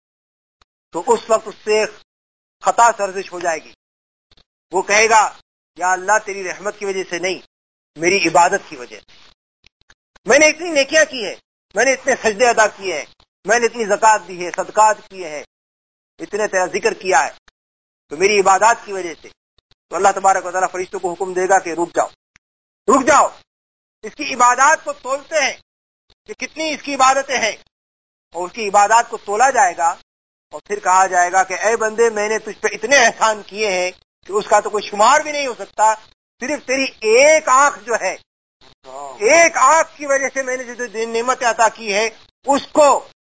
تو اس وقت اس سے خطا سرزش ہو جائے گی، وہ کہے گا یا اللہ تیری رحمت کی وجہ سے نہیں، میری عبادت کی وجہ سے. میں نے اتنی نیکیاں کی ہے، میں نے اتنے سجدے ادا کیے ہیں، میں نے اتنی زکات دی ہے، صدقات کیے ہیں، اتنے تیرا ذکر کیا ہے، تو میری عبادات کی وجہ سے. تو اللہ تبارک و تعالیٰ فرشتوں کو حکم دے گا کہ رک جاؤ، رک جاؤ. اس کی عبادات کو تولتے ہیں کہ کتنی اس کی عبادتیں ہیں، اور اس کی عبادات کو تولا جائے گا اور پھر کہا جائے گا کہ اے بندے میں نے تجھ پہ اتنے احسان کیے ہیں کہ اس کا تو کوئی شمار بھی نہیں ہو سکتا. صرف تیری ایک آنکھ جو ہے، ایک آنکھ کی وجہ سے میں نے جو نعمت عطا کی ہے اس کو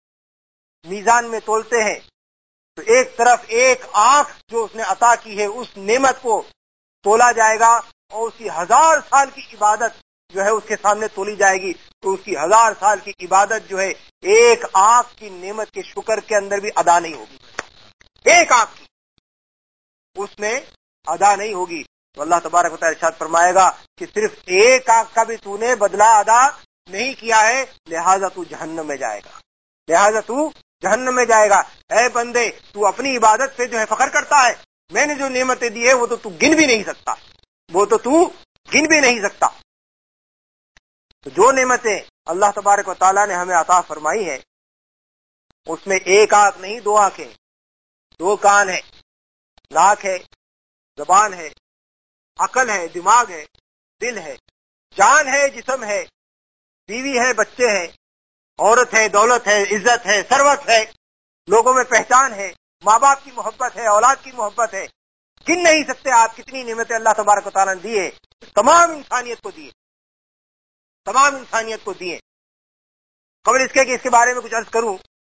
میزان میں تولتے ہیں تو ایک طرف ایک آنکھ جو اس نے عطا کی ہے اس نعمت کو تولا جائے گا، اور اس کی ہزار سال کی عبادت جو ہے اس کے سامنے تولی جائے گی تو اس کی ہزار سال کی عبادت جو ہے ایک آنکھ کی نعمت کے شکر کے اندر بھی ادا نہیں ہوگی. ایک آنکھ کی اس میں ادا نہیں ہوگی. تو اللہ تبارک و تعالی ارشاد فرمائے گا کہ صرف ایک آنکھ کا بھی تو نے بدلہ ادا نہیں کیا ہے، لہذا تو جہنم میں جائے گا، لہذا تو جہنم میں جائے گا. اے بندے، تو اپنی عبادت سے جو ہے فخر کرتا ہے، میں نے جو نعمتیں دی ہیں وہ تو تو گن بھی نہیں سکتا، وہ تو تو گن بھی نہیں سکتا. تو جو نعمتیں اللہ تبارک و تعالیٰ نے ہمیں عطا فرمائی ہے اس میں ایک آنکھ نہیں، دو آنکھیں، دو کان ہے، ناک ہے، زبان ہے، عقل ہے، دماغ ہے، دل ہے، جان ہے، جسم ہے، بیوی ہے، بچے ہیں، عورت ہے، دولت ہے، عزت ہے، ثروت ہے، لوگوں میں پہچان ہے، ماں باپ کی محبت ہے، اولاد کی محبت ہے. گن نہیں سکتے آپ کتنی نعمتیں اللہ تبارک و تعالیٰ نے دی ہے، تمام انسانیت کو دیے، تمام انسانیت کو دیے. قبل اس کے کہ اس کے بارے میں کچھ عرض کروں،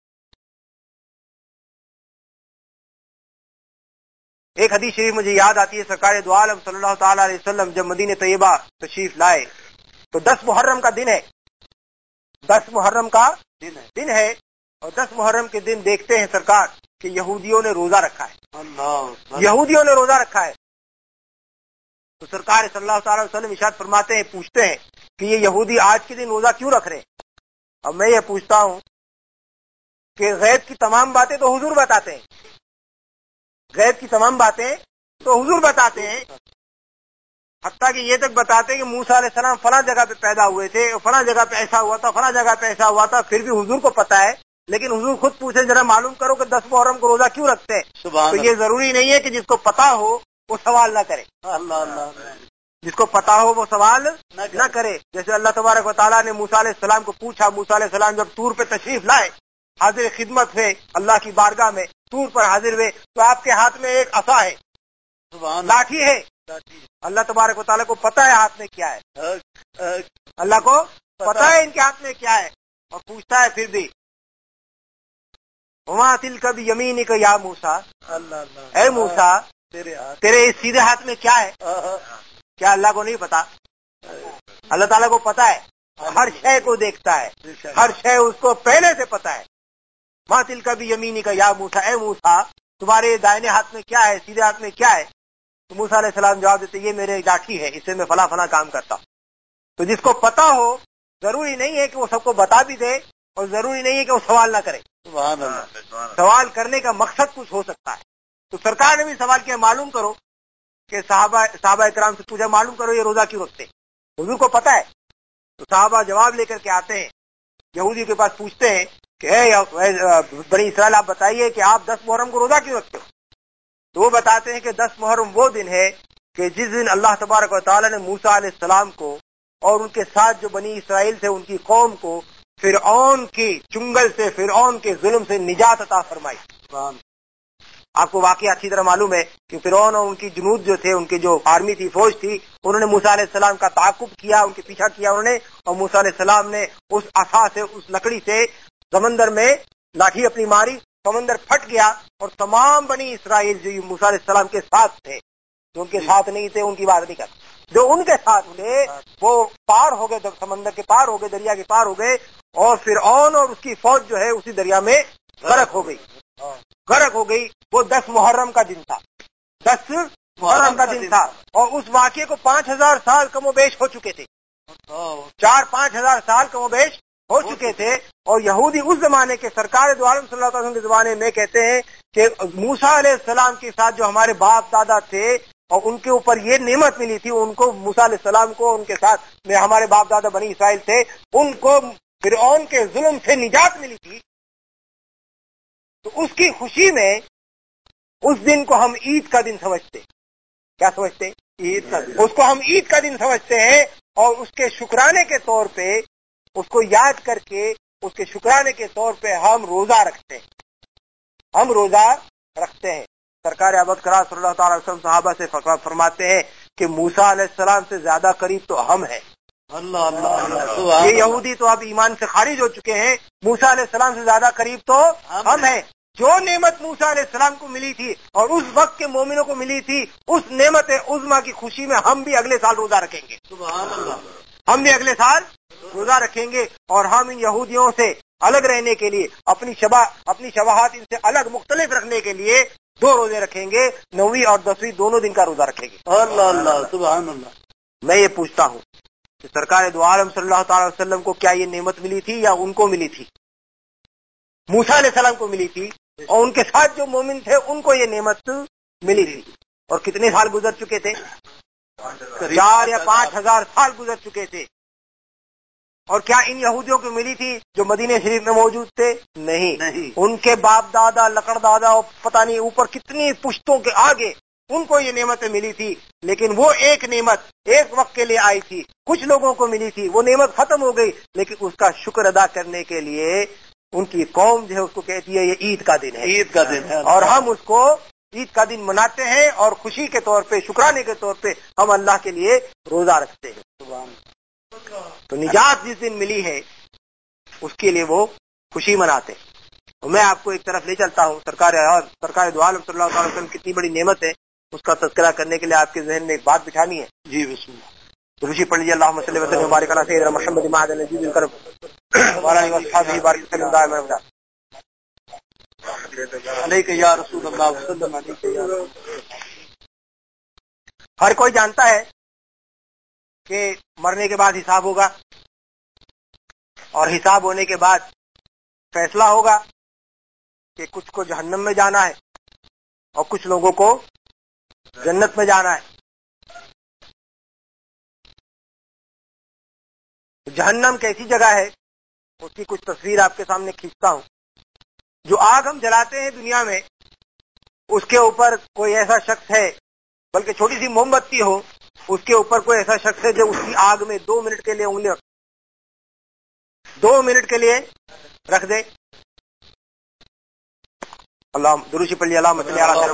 ایک حدیث شریف مجھے یاد آتی ہے. سرکار دو عالم صلی اللہ تعالی علیہ وسلم جب مدینہ طیبہ تشریف لائے تو دس محرم کا دن ہے، دس محرم کا دن ہے اور دس محرم کے دن دیکھتے ہیں سرکار کہ یہودیوں نے روزہ رکھا ہے، اللہ یہودیوں نے روزہ رکھا ہے. تو سرکار صلی اللہ تعالی وسلم ارشاد فرماتے ہیں، پوچھتے ہیں کہ یہ یہودی آج کے دن روزہ کیوں رکھ رہے ہیں؟ اب میں یہ پوچھتا ہوں کہ غیب کی تمام باتیں تو حضور بتاتے ہیں، غیب کی تمام باتیں تو حضور بتاتے ہیں، حتیٰ کہ یہ تک بتاتے ہیں کہ موسیٰ علیہ السلام فلاں جگہ پہ پیدا ہوئے تھے، فلاں جگہ پہ ایسا ہوا تھا، فلاں جگہ پہ ایسا ہوا تھا، پھر بھی حضور کو پتا ہے. لیکن حضور خود پوچھے ذرا معلوم کرو کہ دس محرم کو روزہ کیوں رکھتے ہیں؟ تو یہ ضروری نہیں ہے کہ جس کو پتا ہو وہ سوال نہ کرے، اللہ اللہ جس کو پتا ہو وہ سوال نہ کرے. جیسے اللہ تبارک و تعالیٰ نے موسیٰ علیہ السلام کو پوچھا، موسیٰ علیہ السلام جب طور پہ تشریف لائے، حاضر خدمت ہوئے اللہ کی بارگاہ میں، طور پر حاضر ہوئے تو آپ کے ہاتھ میں ایک عصا ہے، لاٹھی ہے. اللہ تبارک و تعالیٰ کو پتا ہے ہاتھ میں کیا ہے، اللہ کو پتا ہے ان کے ہاتھ میں کیا ہے، اور پوچھتا ہے پھر بھی وما تلک بیمینک یا موسیٰ، اے موسیٰ تیرے اس سیدھے ہاتھ میں کیا ہے؟ کیا اللہ کو نہیں پتا؟ اللہ تعالیٰ کو پتا ہے، ہر شے کو دیکھتا ہے، ہر شے اس کو پہلے سے پتا ہے. ما تلک بیمینک یا موسیٰ، اے موسیٰ تمہارے دائنے ہاتھ میں کیا ہے، سیدھے ہاتھ میں کیا ہے؟ تو موسیٰ علیہ السلام جواب دیتے یہ میرے لاٹھی ہے، اس سے میں فلاں فلاں کام کرتا. تو جس کو پتا ہو ضروری نہیں ہے کہ وہ سب کو بتا بھی دے اور ضروری نہیں ہے کہ وہ سوال نہ کرے. سبحان اللہ. سوال کرنے کا مقصد کچھ ہو سکتا ہے. تو سرکار نے بھی سوال کیا معلوم کرو کہ صحابہ صحابہ اکرام سے پوچھا معلوم کرو یہ روزہ کیوں رکھتے؟ حضور کو پتا ہے. تو صحابہ جواب لے کر کے آتے ہیں، یہودی کے پاس پوچھتے ہیں کہ اے بنی اسرائیل آپ بتائیے کہ آپ دس محرم کو روزہ کیوں رکھتے ہو؟ تو وہ بتاتے ہیں کہ دس محرم وہ دن ہے کہ جس دن اللہ تبارک و تعالیٰ نے موسیٰ علیہ السلام کو اور ان کے ساتھ جو بنی اسرائیل تھے ان کی قوم کو فرعون کی چنگل سے، فرعون کے ظلم سے نجات عطا فرمائی. آپ کو واقعہ اچھی طرح معلوم ہے کہ فرعون اور ان کی جنود جو تھے، ان کی جو آرمی تھی، فوج تھی، انہوں نے موسیٰ علیہ السلام کا تعاقب کیا، ان کے پیچھا کیا انہوں نے، اور موسیٰ علیہ السلام نے اس عصا سے، اس لکڑی سے سمندر میں لاٹھی اپنی ماری، سمندر پھٹ گیا اور تمام بنی اسرائیل جو موسیٰ علیہ السلام کے ساتھ تھے، جو ان کے ساتھ نہیں تھے ان کی بات نہیں کرتے، جو ان کے ساتھ تھے وہ پار ہو گئے، سمندر کے پار ہو گئے، دریا کے پار ہو گئے، اور فرعون اور اس کی فوج جو ہے اسی دریا میں غرق ہو گئی، غرق ہو گئی. وہ دس محرم کا دن تھا، دس محرم کا دن تھا، اور اس واقعے کو پانچ ہزار سال کم و بیش ہو چکے تھے، چار پانچ ہزار سال کم و بیش ہو چکے تھے. اور یہودی اس زمانے کے سرکار دو عالم صلی اللہ علیہ وسلم کے زمانے میں کہتے ہیں کہ موسیٰ علیہ السلام کے ساتھ جو ہمارے باپ دادا تھے اور ان کے اوپر یہ نعمت ملی تھی، ان کو موسیٰ علیہ السلام کو، ان کے ساتھ میں ہمارے باپ دادا بنی اسرائیل تھے، ان کو فرعون کے ظلم سے نجات ملی تھی. تو اس کی خوشی میں اس دن کو ہم عید کا دن سمجھتے. کیا سمجھتے؟ عید کا دن. اس کو ہم عید کا دن سمجھتے ہیں اور اس کے شکرانے کے طور پہ، اس کو یاد کر کے اس کے شکرانے کے طور پہ ہم روزہ رکھتے ہیں، ہم روزہ رکھتے ہیں. سرکار ابد کرا صلی اللہ تعالی وسلم صحابہ سے فرماتے ہیں کہ موسیٰ علیہ السلام سے زیادہ قریب تو ہم ہیں. اللہ اللہ. یہ یہودی تو اب ایمان سے خارج ہو چکے ہیں، موسیٰ علیہ السلام سے زیادہ قریب تو ہم ہیں. جو نعمت موسیٰ علیہ السلام کو ملی تھی اور اس وقت کے مومنوں کو ملی تھی، اس نعمت عظمیٰ کی خوشی میں ہم بھی اگلے سال روزہ رکھیں گے. سبحان اللہ. ہم بھی اگلے سال روزہ رکھیں گے اور ہم ان یہودیوں سے الگ رہنے کے لیے، اپنی شبہ اپنی شباہات ان سے الگ مختلف رکھنے کے لیے دو روزے رکھیں گے. نویں اور دسویں دونوں دن کا روزہ رکھیں گے. اللہ اللہ. سبحان اللہ. میں یہ پوچھتا ہوں کہ سرکار دو عالم صلی اللہ تعالی وسلم کو کیا یہ نعمت ملی تھی یا ان کو ملی تھی؟ موسیٰ علیہ السلام کو ملی تھی اور ان کے ساتھ جو مومن تھے ان کو یہ نعمت ملی تھی. اور کتنے سال گزر چکے تھے؟ چار یا پانچ ہزار سال گزر چکے تھے. اور کیا ان یہودیوں کو ملی تھی جو مدینہ شریف میں موجود تھے؟ نہیں, نہیں. ان کے باپ دادا لکڑ دادا اور پتہ نہیں اوپر کتنی پشتوں کے آگے ان کو یہ نعمتیں ملی تھی. لیکن وہ ایک نعمت ایک وقت کے لیے آئی تھی، کچھ لوگوں کو ملی تھی، وہ نعمت ختم ہو گئی. لیکن اس کا شکر ادا کرنے کے لیے ان کی قوم جو ہے اس کو کہتی ہے یہ عید کا دن ہے. عید کا دن ہے اور ہم اس کو عید کا دن مناتے ہیں اور خوشی کے طور پہ، شکرانے کے طور پہ ہم اللہ کے لیے روزہ رکھتے ہیں. تو نجات جس دن ملی ہے اس کے لیے وہ خوشی مناتے ہیں. اور میں آپ کو ایک طرف لے چلتا ہوں. سرکار سرکار دو عالم صلی اللہ علیہ وسلم کتنی بڑی نعمت ہے اس کا تذکرہ کرنے کے لیے آپ کے ذہن میں ایک بات بٹھانی ہے. جی بسم اللہ. درود پڑھ لیجیے. اللہم صلی وسلم وبارک علی سیدنا محمد معدن النبی الکریم وعلی آلہ وصحبہ بارک وسلم دائما ابدا. علیک یا رسول اللہ وسلم علیک یا رسول. ہر کوئی جانتا ہے کہ مرنے کے بعد حساب ہوگا اور حساب ہونے کے بعد فیصلہ ہوگا کہ کچھ کو جہنم میں جانا ہے اور کچھ لوگوں کو جنت میں جانا ہے. جہنم کیسی جگہ ہے اس کی کچھ تصویر آپ کے سامنے کھینچتا ہوں. جو آگ ہم جلاتے ہیں دنیا میں اس کے اوپر کوئی ایسا شخص ہے، بلکہ چھوٹی سی موم بتی ہو اس کے اوپر کوئی ایسا شخص ہے جو اس کی آگ میں دو منٹ کے لیے انگلی دو منٹ کے لیے رکھ دے. اللہ درود پڑھ لیجیے. اللہم صلی علی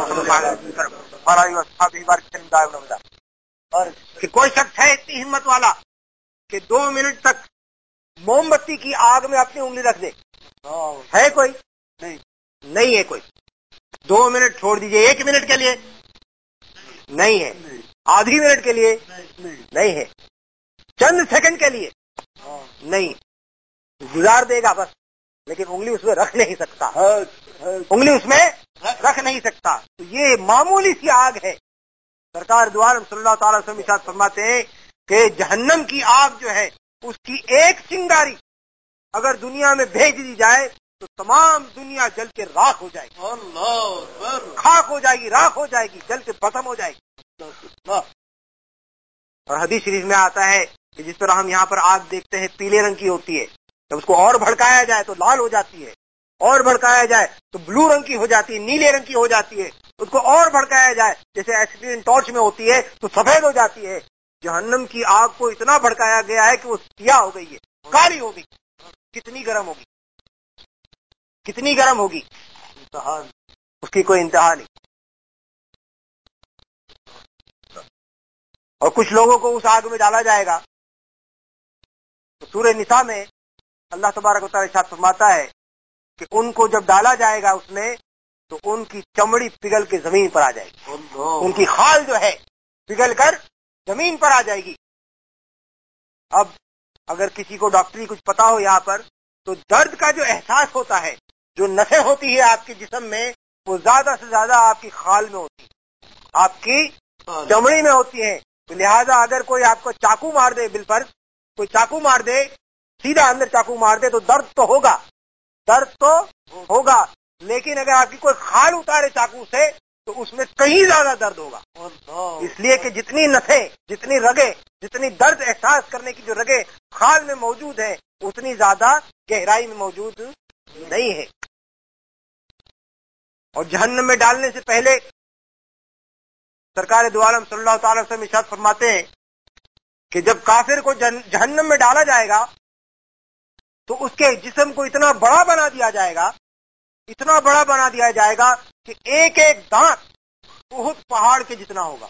سیدنا محمد. اور کہ کوئی شخص ہے اتنی ہمت والا کہ دو منٹ تک موم بتی کی آگ میں اپنی انگلی رکھ دے؟ ہے کوئی؟ نہیں نہیں ہے کوئی. دو منٹ چھوڑ دیجئے، ایک منٹ کے لیے نہیں ہے، آدھی منٹ کے لیے نہیں ہے، چند سیکنڈ کے لیے نہیں. گزار دے گا بس، لیکن انگلی اس میں رکھ نہیں سکتا، انگلی اس میں رکھ نہیں سکتا. تو یہ معمولی سی آگ ہے. سرکار دو عالم صلی اللہ تعالی وسلم ارشاد فرماتے ہیں کہ جہنم کی آگ جو ہے اس کی ایک چنگاری اگر دنیا میں بھیج دی جائے تو تمام دنیا جل کے راکھ ہو جائے گی. اللہ خاک ہو جائے گی، راکھ ہو جائے گی، جل کے ختم ہو جائے گی. اور حدیث شریف میں آتا ہے کہ جس طرح ہم یہاں پر آگ دیکھتے ہیں پیلے رنگ کی ہوتی ہے، جب اس کو اور بھڑکایا جائے تو لال ہو جاتی ہے، اور بھڑکایا جائے تو بلو رنگ کی ہو جاتی ہے، نیلے رنگ کی ہو جاتی ہے، اس کو اور بھڑکایا جائے جیسے ایکسیڈین ٹارچ میں ہوتی ہے تو سفید ہو جاتی ہے. جہنم کی آگ کو اتنا بھڑکایا گیا ہے کہ وہ سیاہ ہو گئی ہے، کالی ہو گئی. کتنی گرم ہوگی، کتنی گرم ہوگی، اس کی کوئی انتہا نہیں. اور کچھ لوگوں کو اس آگ میں ڈالا جائے گا تو سورہ نساء میں اللہ تبارک و تعالی ارشاد فرماتا ہے کہ ان کو جب ڈالا جائے گا اس میں تو ان کی چمڑی پگھل کے زمین پر آ جائے گی، ان کی خال جو ہے پگھل کر زمین پر آ جائے گی. اب اگر کسی کو ڈاکٹری کچھ پتا ہو یہاں پر تو درد کا جو احساس ہوتا ہے، جو نسیں ہوتی ہے آپ کے جسم میں، وہ زیادہ سے زیادہ آپ کی خال میں ہوتی ہے، آپ کی چمڑی میں ہوتی ہے. تو لہذا اگر کوئی آپ کو چاقو مار دے، بالفرض کوئی چاقو مار دے، سیدھا اندر چاقو مار دے تو درد تو ہوگا، درد تو ہوگا. لیکن اگر آپ کی کوئی خال اتارے چاقو سے تو اس میں کہیں زیادہ درد ہوگا. اس لیے کہ جتنی نسیں، جتنی رگیں، جتنی درد احساس کرنے کی جو رگیں خال میں موجود ہیں اتنی زیادہ گہرائی میں موجود نہیں ہے. اور جہنم میں ڈالنے سے پہلے سرکار دو عالم صلی اللہ تعالی وسلم ارشاد فرماتے ہیں کہ جب کافر کو جہنم میں ڈالا جائے گا تو اس کے جسم کو اتنا بڑا بنا دیا جائے گا، اتنا بڑا بنا دیا جائے گا کہ ایک ایک دانت احد پہاڑ کے جتنا ہوگا.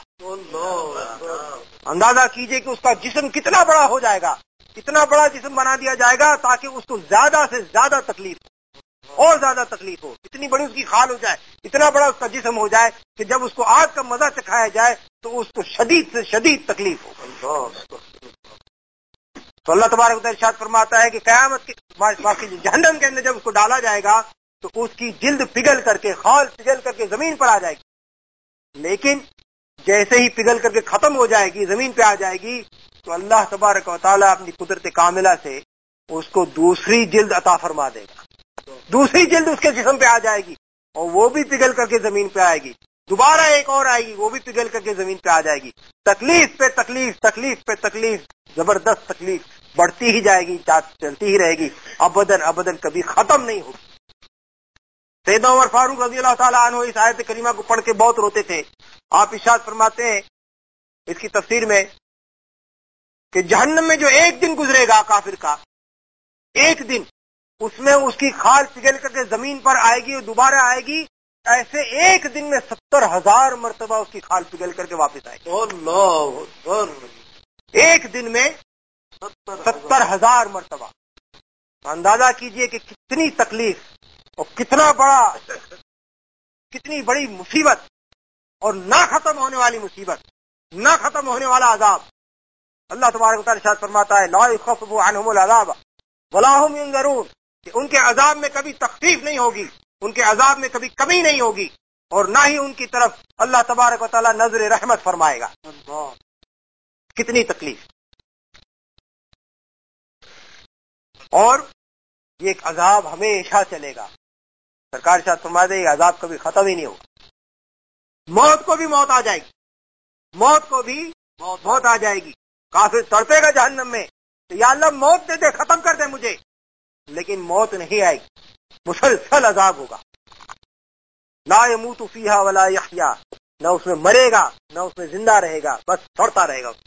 اندازہ کیجئے کہ اس کا جسم کتنا بڑا ہو جائے گا. اتنا بڑا جسم بنا دیا جائے گا تاکہ اس کو زیادہ سے زیادہ تکلیف اور زیادہ تکلیف ہو، اتنی بڑی اس کی خال ہو جائے، اتنا بڑا اس کا جسم ہو جائے کہ جب اس کو آگ کا مزہ چکھایا جائے تو اس کو شدید سے شدید تکلیف ہو۔ تو اللہ تبارک و تعالیٰ ارشاد فرماتا ہے کہ قیامت کے باقی جہنم کے اندر جب اس کو ڈالا جائے گا تو اس کی جلد پگھل کر کے، خال پگھل کر کے زمین پر آ جائے گی، لیکن جیسے ہی پگھل کر کے ختم ہو جائے گی، زمین پہ آ جائے گی، تو اللہ تبارک و تعالیٰ اپنی قدرت کاملہ سے اس کو دوسری جلد عطا فرما دے گا، دوسری جلد اس کے جسم پہ آ جائے گی اور وہ بھی پگھل کر کے زمین پہ آئے گی، دوبارہ ایک اور آئے گی، وہ بھی پگھل کر کے زمین پہ آ جائے گی، تکلیف پہ تکلیف، تکلیف پہ تکلیف، زبردست تکلیف بڑھتی ہی جائے گی، چلتی ہی رہے گی، ابدن ابدن کبھی ختم نہیں ہوگی۔ سیدنا عمر فاروق رضی اللہ تعالیٰ عنہ اس آیت کریمہ کو پڑھ کے بہت روتے تھے۔ آپ ارشاد فرماتے ہیں اس کی تفسیر میں کہ جہنم میں جو ایک دن گزرے گا کافر کا، ایک دن اس میں اس کی خال پگھل کر کے زمین پر آئے گی اور دوبارہ آئے گی، ایسے ایک دن میں ستر ہزار مرتبہ اس کی خال پگھل کر کے واپس آئے گی۔ اللہ اکبر! ایک دن میں ستر ہزار مرتبہ۔ اندازہ کیجئے کہ کتنی تکلیف اور کتنا بڑا، کتنی بڑی مصیبت اور نہ ختم ہونے والی مصیبت، نہ ختم ہونے والا عذاب۔ اللہ تبارک و تعالیٰ ارشاد فرماتا ہے لا يخفف عنهم العذاب ولا هم ينظرون، کہ ان کے عذاب میں کبھی تخفیف نہیں ہوگی، ان کے عذاب میں کبھی کمی نہیں ہوگی، اور نہ ہی ان کی طرف اللہ تبارک و تعالیٰ نظر رحمت فرمائے گا۔ کتنی تکلیف! اور یہ ایک عذاب ہمیشہ چلے گا۔ سرکار ارشاد فرما دے یہ عذاب کبھی ختم ہی نہیں ہوگا۔ موت کو بھی موت آ جائے گی، موت کو بھی موت آ جائے گی، کافر تڑپے گا جہنم میں تو یا اللہ موت دے دے، ختم کر دے مجھے، لیکن موت نہیں آئے گی، مسلسل عذاب ہوگا۔ لا يموت فیہا ولا یحیا، نہ اس میں مرے گا نہ اس میں زندہ رہے گا، بس سڑتا رہے گا۔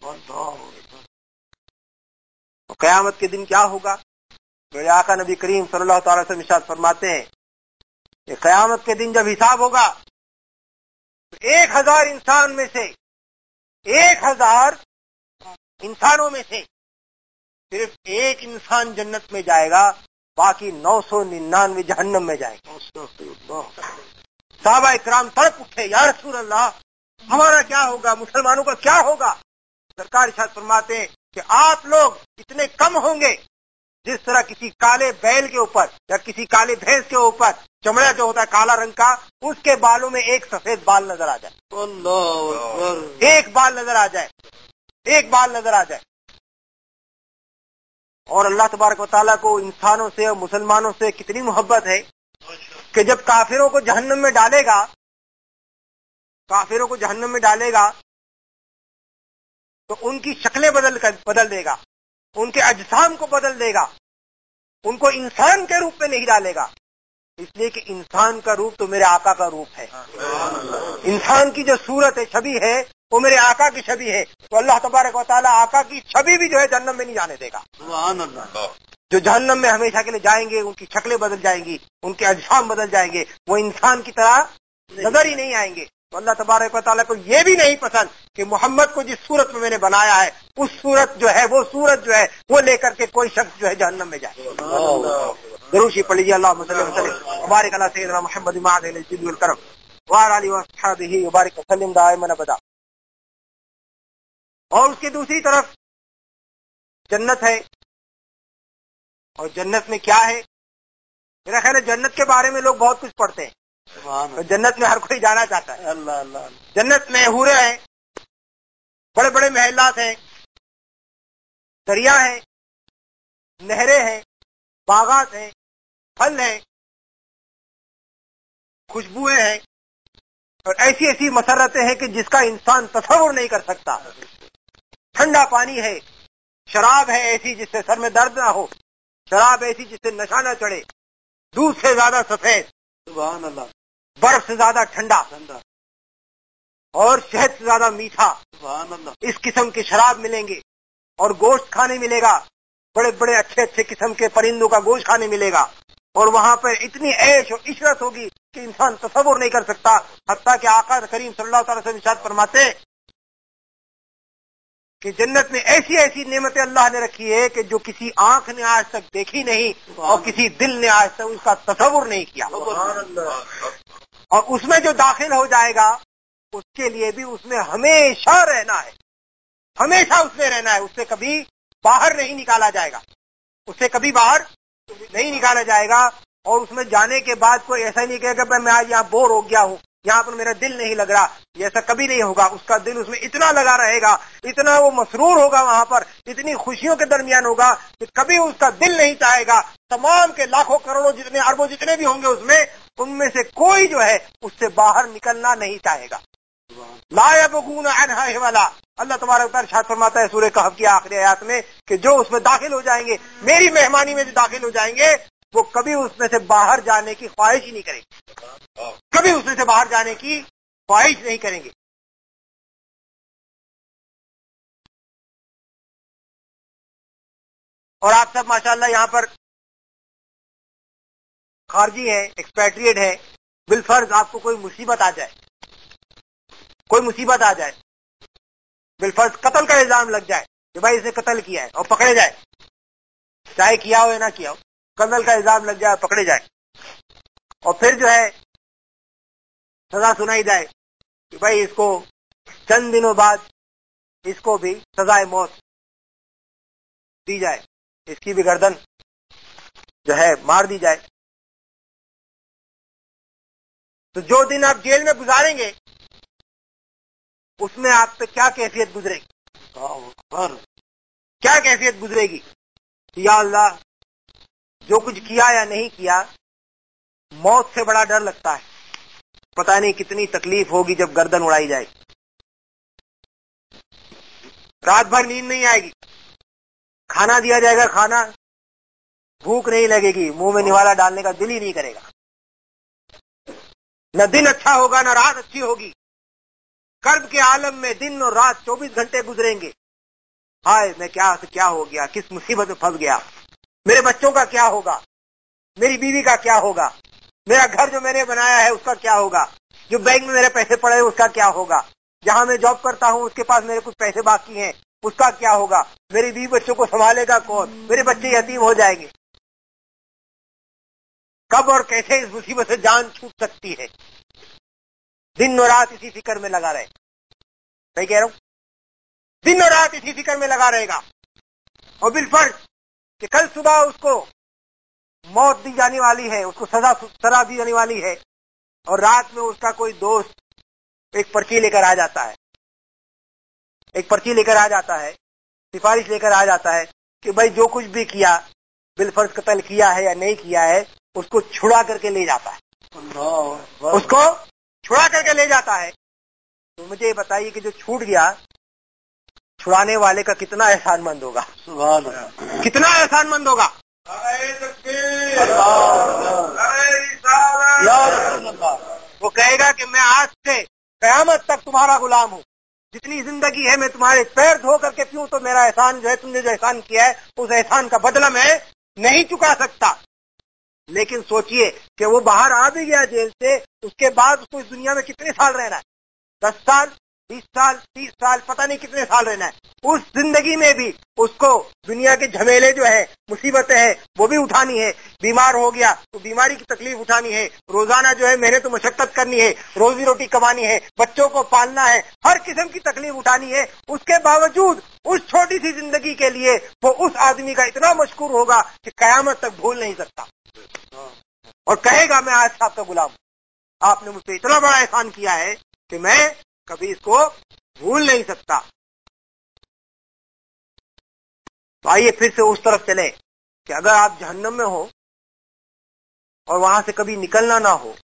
قیامت کے دن کیا ہوگا؟ میرے آقا نبی کریم صلی اللہ تعالی وسلم ارشاد فرماتے ہیں کہ قیامت کے دن جب حساب ہوگا تو ایک ہزار انسان میں سے، ایک ہزار انسانوں میں سے صرف ایک انسان جنت میں جائے گا، باقی نو سو ننانوے جہنم میں جائے گا۔ صحابہ اکرام تڑپ اٹھے، یا رسول اللہ ہمارا کیا ہوگا، مسلمانوں کا کیا ہوگا؟ سرکار ارشاد فرماتے ہیں کہ آپ لوگ اتنے کم ہوں گے جس طرح کسی کالے بیل کے اوپر یا کسی کالے بھینس کے اوپر چمڑا جو ہوتا ہے کالا رنگ کا، اس کے بالوں میں ایک سفید بال نظر آ جائے، اللہ ایک بال نظر آ جائے، ایک بال نظر آ جائے۔ اور اللہ تبارک و تعالیٰ کو انسانوں سے اور مسلمانوں سے کتنی محبت ہے کہ جب کافروں کو جہنم میں ڈالے گا، کافروں کو جہنم میں ڈالے گا تو ان کی شکلیں بدل کر بدل دے گا، ان کے اجسام کو بدل دے گا، ان کو انسان کے روپ میں نہیں ڈالے گا، اس لیے کہ انسان کا روپ تو میرے آقا کا روپ ہے، انسان کی جو صورت ہے، چھبی ہے، وہ میرے آقا کی چھبی ہے، تو اللہ تبارک و تعالیٰ آقا کی چھبی بھی جو ہے جہنم میں نہیں جانے دے گا۔ سبحان اللہ! جو جہنم میں ہمیشہ کے لیے جائیں گے ان کی شکلیں بدل جائیں گی، ان کے اجسام بدل جائیں گے، وہ انسان کی طرح نظر ہی نہیں آئیں گے۔ تو اللہ تبارک و تعالیٰ کو یہ بھی نہیں پسند کہ محمد کو جس صورت میں میں نے بنایا ہے اس صورت جو ہے، وہ صورت جو ہے وہ لے کر کے کوئی شخص جو ہے جہنم میں جائے۔ ضرور شی پڑھ لیجیے اللہم صلی اللہ علیہ وسلم وبارک علی سیدنا محمد وعلى آلہ الجد والکرم وعلى آلہ وصحبہ وبارک وسلم دائما ابدا۔ اور اس کی دوسری طرف جنت ہے، اور جنت میں کیا ہے؟ میرا خیال ہے جنت کے بارے میں لوگ بہت کچھ پڑھتے ہیں، تو جنت میں ہر کوئی جانا چاہتا ہے۔ اللہ اللہ جنت میں حوریں ہیں، بڑے بڑے محلات ہیں، دریا ہیں، نہریں ہیں، باغات ہیں، پھل ہیں، خوشبوئیں ہیں، اور ایسی ایسی مسرتیں ہیں کہ جس کا انسان تصور نہیں کر سکتا۔ ٹھنڈا پانی ہے، شراب ہے ایسی جس سے سر میں درد نہ ہو، شراب ایسی جس سے نشہ نہ چڑھے، دودھ سے زیادہ سفید، سبحان اللہ، برف سے زیادہ ٹھنڈا، اور شہد سے زیادہ میٹھا، سبحان اللہ، اس قسم کے شراب ملیں گے، اور گوشت کھانے ملے گا، بڑے بڑے اچھے اچھے قسم کے پرندوں کا گوشت کھانے ملے گا، اور وہاں پر اتنی عیش و عشرت ہوگی کہ انسان تصور نہیں کر سکتا۔ حتیٰ کہ آقا کریم صلی اللہ تعالی وسلم ارشاد فرماتے کہ جنت میں ایسی ایسی نعمتیں اللہ نے رکھی ہے کہ جو کسی آنکھ نے آج تک دیکھی نہیں اور کسی دل نے آج تک اس کا تصور نہیں کیا. اور اس میں جو داخل ہو جائے گا اس کے لیے بھی اس میں ہمیشہ رہنا ہے, ہمیشہ اس میں رہنا ہے, اس سے کبھی باہر نہیں نکالا جائے گا, اس سے کبھی باہر نہیں نکالا جائے گا. اور اس میں جانے کے بعد کوئی ایسا نہیں کہے گا میں آج یہاں بور ہو گیا ہوں, یہاں پر میرا دل نہیں لگ رہا, یہ ایسا کبھی نہیں ہوگا. اس کا دل اس میں اتنا لگا رہے گا, اتنا وہ مسرور ہوگا, وہاں پر اتنی خوشیوں کے درمیان ہوگا کہ کبھی اس کا دل نہیں چاہے گا تمام کے لاکھوں کروڑوں جتنے اربوں جتنے بھی ہوں گے اس میں, ان میں سے کوئی جو ہے اس سے باہر نکلنا نہیں چاہے گا. لا یبغون عنہا حولا. اللہ تبارک و تعالیٰ ارشاد فرماتا ہے سورہ کہف کی آخری آیات میں کہ جو اس میں داخل ہو جائیں گے, میری مہمانی میں جو داخل ہو جائیں گے, وہ کبھی اس میں سے باہر جانے کی خواہش ہی نہیں کریں گے, کبھی اس میں سے باہر جانے کی خواہش نہیں کریں گے. اور آپ سب ماشاءاللہ یہاں پر خارجی ہیں, ایکسپیٹریٹ ہیں, بالفرض آپ کو کوئی مصیبت آ جائے, کوئی مصیبت آ جائے, بالفرض قتل کا الزام لگ جائے کہ بھائی اس نے قتل کیا ہے اور پکڑے جائے, چاہے کیا ہو یا نہ کیا ہو, قتل کا الزام لگ جائے پکڑے جائے, اور پھر جو ہے سزا سنائی جائے کہ بھائی اس کو چند دنوں بعد اس کو بھی سزائے موت دی جائے, اس کی بھی گردن جو ہے مار دی جائے. تو جو دن آپ جیل میں گزاریں گے اس میں آپ پہ کیا کیفیت گزرے گی, کیا کیفیت گزرے گی؟ یا اللہ جو کچھ کیا یا نہیں کیا, موت سے بڑا ڈر لگتا ہے, پتہ نہیں کتنی تکلیف ہوگی جب گردن اڑائی جائے گی, رات بھر نیند نہیں آئے گی, کھانا دیا جائے گا کھانا بھوک نہیں لگے گی, منہ میں نوالا ڈالنے کا دل ہی نہیں کرے گا, نہ دن اچھا ہوگا نہ رات اچھی ہوگی, کرب کے عالم میں دن اور رات چوبیس گھنٹے گزریں گے. ہائے میں کیا سے کیا ہو گیا, کس مصیبت میں پھنس گیا, میرے بچوں کا کیا ہوگا, میری بیوی کا کیا ہوگا, میرا گھر جو میں نے بنایا ہے اس کا کیا ہوگا, جو بینک میں میرے پیسے پڑے اس کا کیا ہوگا, جہاں میں جاب کرتا ہوں اس کے پاس میرے کچھ پیسے باقی ہیں اس کا کیا ہوگا, میری بیوی بچوں کو سنبھالے گا کون, میرے بچے یتیم ہو جائیں گے. کب اور کیسے اس مصیبت سے جان چھوٹ سکتی ہے؟ دن اور رات اسی فکر میں لگا رہے, میں کہہ رہا ہوں دن اور رات اسی فکر میں لگا رہے گا. اور بالفرض کہ کل صبح اس کو موت دی جانے والی ہے, اس کو سزا سزا دی جانے والی ہے, اور رات میں اس کا کوئی دوست ایک پرچی لے کر آ جاتا ہے, ایک پرچی لے کر آ جاتا ہے, سفارش لے کر آ جاتا ہے کہ بھائی جو کچھ بھی کیا, بالفرض قتل کیا ہے یا نہیں کیا ہے, اس کو چھڑا کر کے لے جاتا ہے, اس کو چھڑا کر کے لے جاتا ہے. تو مجھے یہ بتائیے کہ جو چھوٹ گیا, چھڑانے والے کا کتنا احسان مند ہوگا, کتنا احسان مند ہوگا. وہ کہے گا کہ میں آج سے قیامت تک تمہارا غلام ہوں, جتنی زندگی ہے میں تمہارے پیر دھو کر کے پیوں تو میرا احسان جو ہے تم نے جو احسان کیا ہے اس احسان کا بدلہ میں نہیں چکا سکتا. لیکن سوچئے کہ وہ باہر آ بھی گیا جیل سے, اس کے بعد اس کو اس دنیا میں کتنے سال رہنا ہے, دس سال, بیس سال, تیس سال, پتہ نہیں کتنے سال رہنا ہے. اس زندگی میں بھی اس کو دنیا کے جھمیلے جو ہے, مصیبتیں ہیں, وہ بھی اٹھانی ہے. بیمار ہو گیا تو بیماری کی تکلیف اٹھانی ہے, روزانہ جو ہے محنت و مشقت کرنی ہے, روزی روٹی کمانی ہے, بچوں کو پالنا ہے, ہر قسم کی تکلیف اٹھانی ہے. اس کے باوجود اس چھوٹی سی زندگی کے لیے وہ اس آدمی کا اتنا مشکور ہوگا کہ قیامت تک بھول نہیں سکتا, اور کہے گا میں آج صاحب کا غلام ہوں, آپ نے مجھ سے اتنا بڑا احسان کیا ہے کہ میں کبھی اس کو بھول نہیں سکتا. تو آئیے پھر سے اس طرف چلیں کہ اگر آپ جہنم میں ہو اور وہاں سے کبھی نکلنا نہ ہو,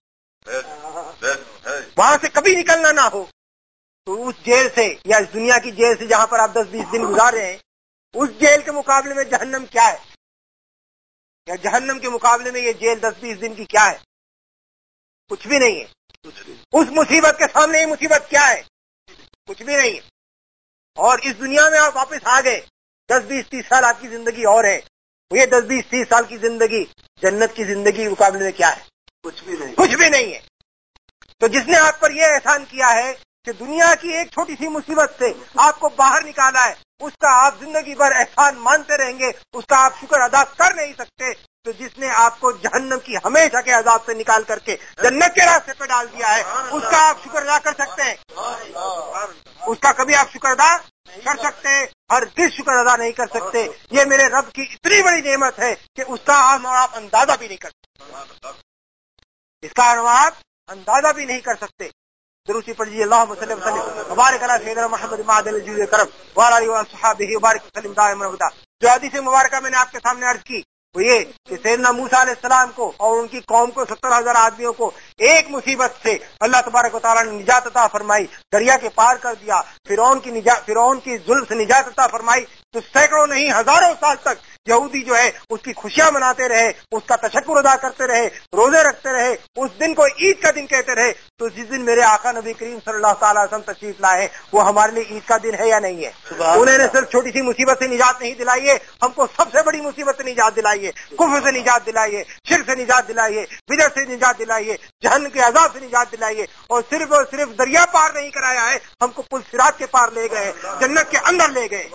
وہاں سے کبھی نکلنا نہ ہو, تو اس جیل سے یا اس دنیا کی جیل سے جہاں پر آپ دس بیس دن گزار رہے ہیں, اس جیل کے مقابلے میں جہنم کیا ہے, یا جہنم کے مقابلے میں یہ جیل دس بیس دن کی کیا ہے؟ کچھ بھی نہیں ہے. اس مصیبت کے سامنے یہ مصیبت کیا ہے؟ کچھ بھی نہیں ہے. اور اس دنیا میں آپ واپس آ گئے, دس بیس تیس سال آپ کی زندگی اور ہے, یہ دس بیس تیس سال کی زندگی جنت کی زندگی کے مقابلے میں کیا ہے؟ کچھ بھی نہیں, کچھ بھی نہیں ہے. تو جس نے آپ پر یہ احسان کیا ہے کہ دنیا کی ایک چھوٹی سی مصیبت سے آپ کو باہر نکالا ہے، اس کا آپ زندگی بھر احسان مانتے رہیں گے، اس کا آپ شکر ادا کر نہیں سکتے، تو جس نے آپ کو جہنم کی ہمیشہ کے عذاب سے نکال کر کے جنت کے راستے پہ ڈال دیا ہے، اس کا آپ شکر ادا کر سکتے ہیں؟ اس کا کبھی آپ شکر ادا کر سکتے ہیں؟ ہر کس شکر ادا نہیں کر سکتے۔ یہ میرے رب کی اتنی بڑی نعمت ہے کہ اس کا ہم اور آپ اندازہ بھی نہیں کر سکتے، اس کا ہم آپ اندازہ بھی نہیں کر سکتے۔ دروسی پڑھیے، اللہم صلی اللہ علیہ وسلم مبارک علی سیدنا محمد معدل الجود کرم وعلی آلہ وصحبہ وبارک وسلم دائما ابدا۔ جو حدیث مبارکہ میں نے آپ کے سامنے عرض کی وہ یہ کہ سیدنا موسیٰ علیہ السلام کو اور ان کی قوم کو، ستر ہزار آدمیوں کو ایک مصیبت سے اللہ تبارک و تعالیٰ نے نجات عطا فرمائی، دریا کے پار کر دیا، فرعون کی نجات فرعون کی ظلم سے نجات عطا فرمائی، تو سینکڑوں نہیں ہزاروں سال تک یہودی جو ہے اس کی خوشیاں مناتے رہے، اس کا تشکر ادا کرتے رہے، روزے رکھتے رہے، اس دن کو عید کا دن کہتے رہے۔ تو جس دن میرے آقا نبی کریم صلی اللہ تعالی علیہ وسلم تشریف لائے وہ ہمارے لیے عید کا دن ہے یا نہیں ہے؟ انہوں نے صرف چھوٹی سی مصیبت سے نجات نہیں دلائی ہے، ہم کو سب سے بڑی مصیبت سے نجات دلائی ہے، کفر سے نجات دلائی ہے، شرک سے نجات دلائی ہے، بدعت سے نجات دلائی ہے، جہنم کے عذاب سے نجات دلائی ہے، اور صرف اور صرف دریا پار نہیں کرایا ہے، ہم کو پل صراط کے پار لے گئے، جنت کے اندر لے گئے۔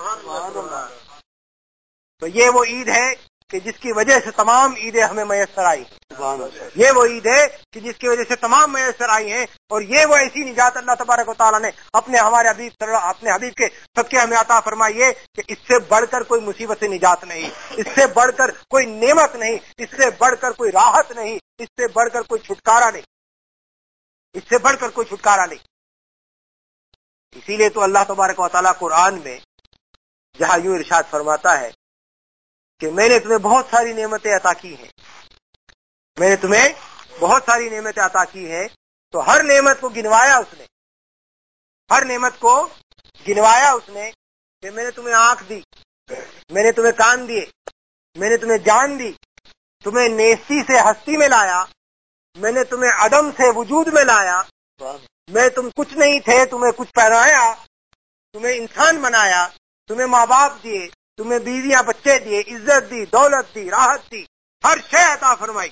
تو یہ وہ عید ہے کہ جس کی وجہ سے تمام عیدیں ہمیں میسر آئی، یہ وہ عید ہے کہ جس کی وجہ سے تمام میسر آئی ہیں، اور یہ وہ ایسی نجات اللہ تبارک و تعالیٰ نے اپنے ہمارے حبیب صلی اللہ اپنے حبیب کے صدقے ہمیں عطا فرمائی ہے کہ اس سے بڑھ کر کوئی مصیبت سے نجات نہیں، اس سے بڑھ کر کوئی نعمت نہیں، اس سے بڑھ کر کوئی راحت نہیں، اس سے بڑھ کر کوئی چھٹکارا نہیں، اس سے بڑھ کر کوئی چھٹکارا نہیں۔ اسی لیے تو اللہ تبارک و تعالیٰ قرآن میں جہاں یوں ارشاد فرماتا ہے کہ میں نے تمہیں بہت ساری نعمتیں عطا کی ہیں، میں نے تمہیں بہت ساری نعمتیں عطا کی ہیں، تو ہر نعمت کو گنوایا اس نے، ہر نعمت کو گنوایا اس نے کہ میں نے تمہیں آنکھ دی، میں نے تمہیں کان دیے، میں نے تمہیں جان دی، تمہیں نیستی سے ہستی میں لایا، میں نے تمہیں عدم سے وجود میں لایا، میں تم کچھ نہیں تھے تمہیں کچھ پہنایا، تمہیں انسان بنایا، تمہیں ماں باپ دیے، تمہیں بیویاں بچے دیے، عزت دی، دولت دی، راحت دی، ہر شے عطا فرمائی۔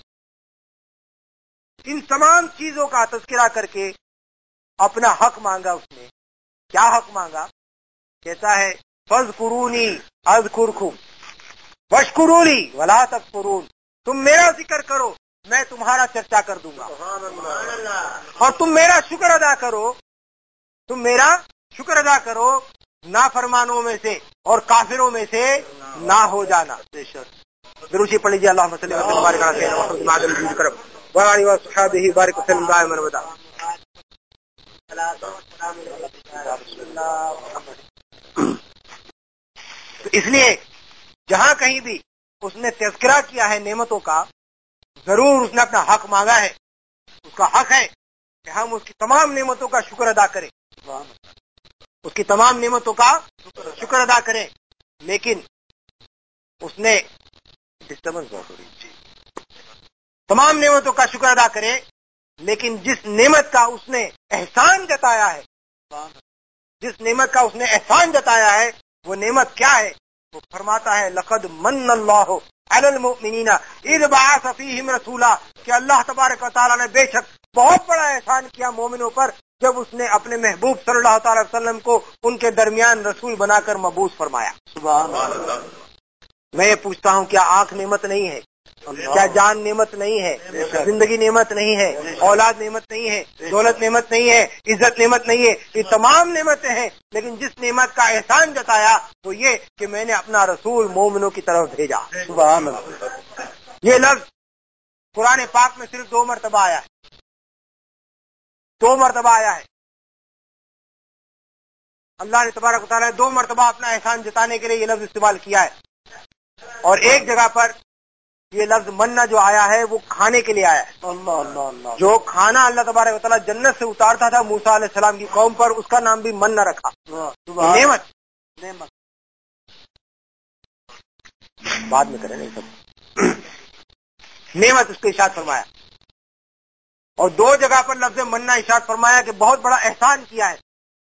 ان تمام چیزوں کا تذکرہ کر کے اپنا حق مانگا اس نے۔ کیا حق مانگا؟ کہتا ہے فاذکرونی اذکرکم واشکروا لی ولا تکفرون، تم میرا ذکر کرو میں تمہارا چرچا کر دوں گا، اور تم میرا شکر ادا کرو، تم میرا شکر ادا کرو، نافرمانوں میں سے اور کافروں میں سے نہ ہو جانا۔ دروشی پڑھ لیجیے، اللہم صلی اللہ وبارک علی سیدنا محمد معدل الجود کرم وعلی آلہ وصحبہ وبارک وسلم دائما ابدا۔ تو اس لیے جہاں کہیں بھی اس نے تذکرہ کیا ہے نعمتوں کا، ضرور اس نے اپنا حق مانگا ہے، اس کا حق ہے کہ ہم اس کی تمام نعمتوں کا شکر ادا کریں، اس کی تمام نعمتوں کا شکر ادا کریں، لیکن اس نے ڈسٹربنس بہت ہو رہی تمام نعمتوں کا شکر ادا کرے، لیکن جس نعمت کا اس نے احسان جتایا ہے، جس نعمت کا اس نے احسان جتایا ہے وہ نعمت کیا ہے؟ وہ فرماتا ہے لقد من اللہ علی المؤمنین اذ بعث فیہم رسولا، کہ اللہ تبارک و تعالیٰ نے بے شک بہت بڑا احسان کیا مومنوں پر جب اس نے اپنے محبوب صلی اللہ تعالی وسلم کو ان کے درمیان رسول بنا کر مبعوث فرمایا۔ سبحان اللہ۔ میں یہ پوچھتا ہوں کیا آنکھ نعمت نہیں ہے؟ کیا جان نعمت نہیں ہے؟ زندگی نعمت نہیں ہے؟ اولاد نعمت نہیں ہے؟ دولت نعمت نہیں ہے؟ عزت نعمت نہیں ہے؟ یہ تمام نعمتیں ہیں، لیکن جس نعمت کا احسان جتایا وہ یہ کہ میں نے اپنا رسول مومنوں کی طرف بھیجا۔ سبحان اللہ۔ یہ لفظ قرآن پاک میں صرف دو مرتبہ آیا ہے، دو مرتبہ آیا ہے۔ اللہ نے تبارک و تعالیٰ نے دو مرتبہ اپنا احسان جتانے کے لیے یہ لفظ استعمال کیا ہے، اور ایک جگہ پر یہ لفظ مننا جو آیا ہے وہ کھانے کے لیے آیا ہے۔ اللہ اللہ اللہ۔ جو کھانا اللہ تبارک و تعالیٰ جنت سے اتارتا تھا موسیٰ علیہ السلام کی قوم پر، اس کا نام بھی مننا رکھا، نعمت۔ نعمت بعد میں کریں نہیں سب نعمت اس کو ارشاد فرمایا، اور دو جگہ پر لفظ مننا ارشاد فرمایا کہ بہت بڑا احسان کیا ہے۔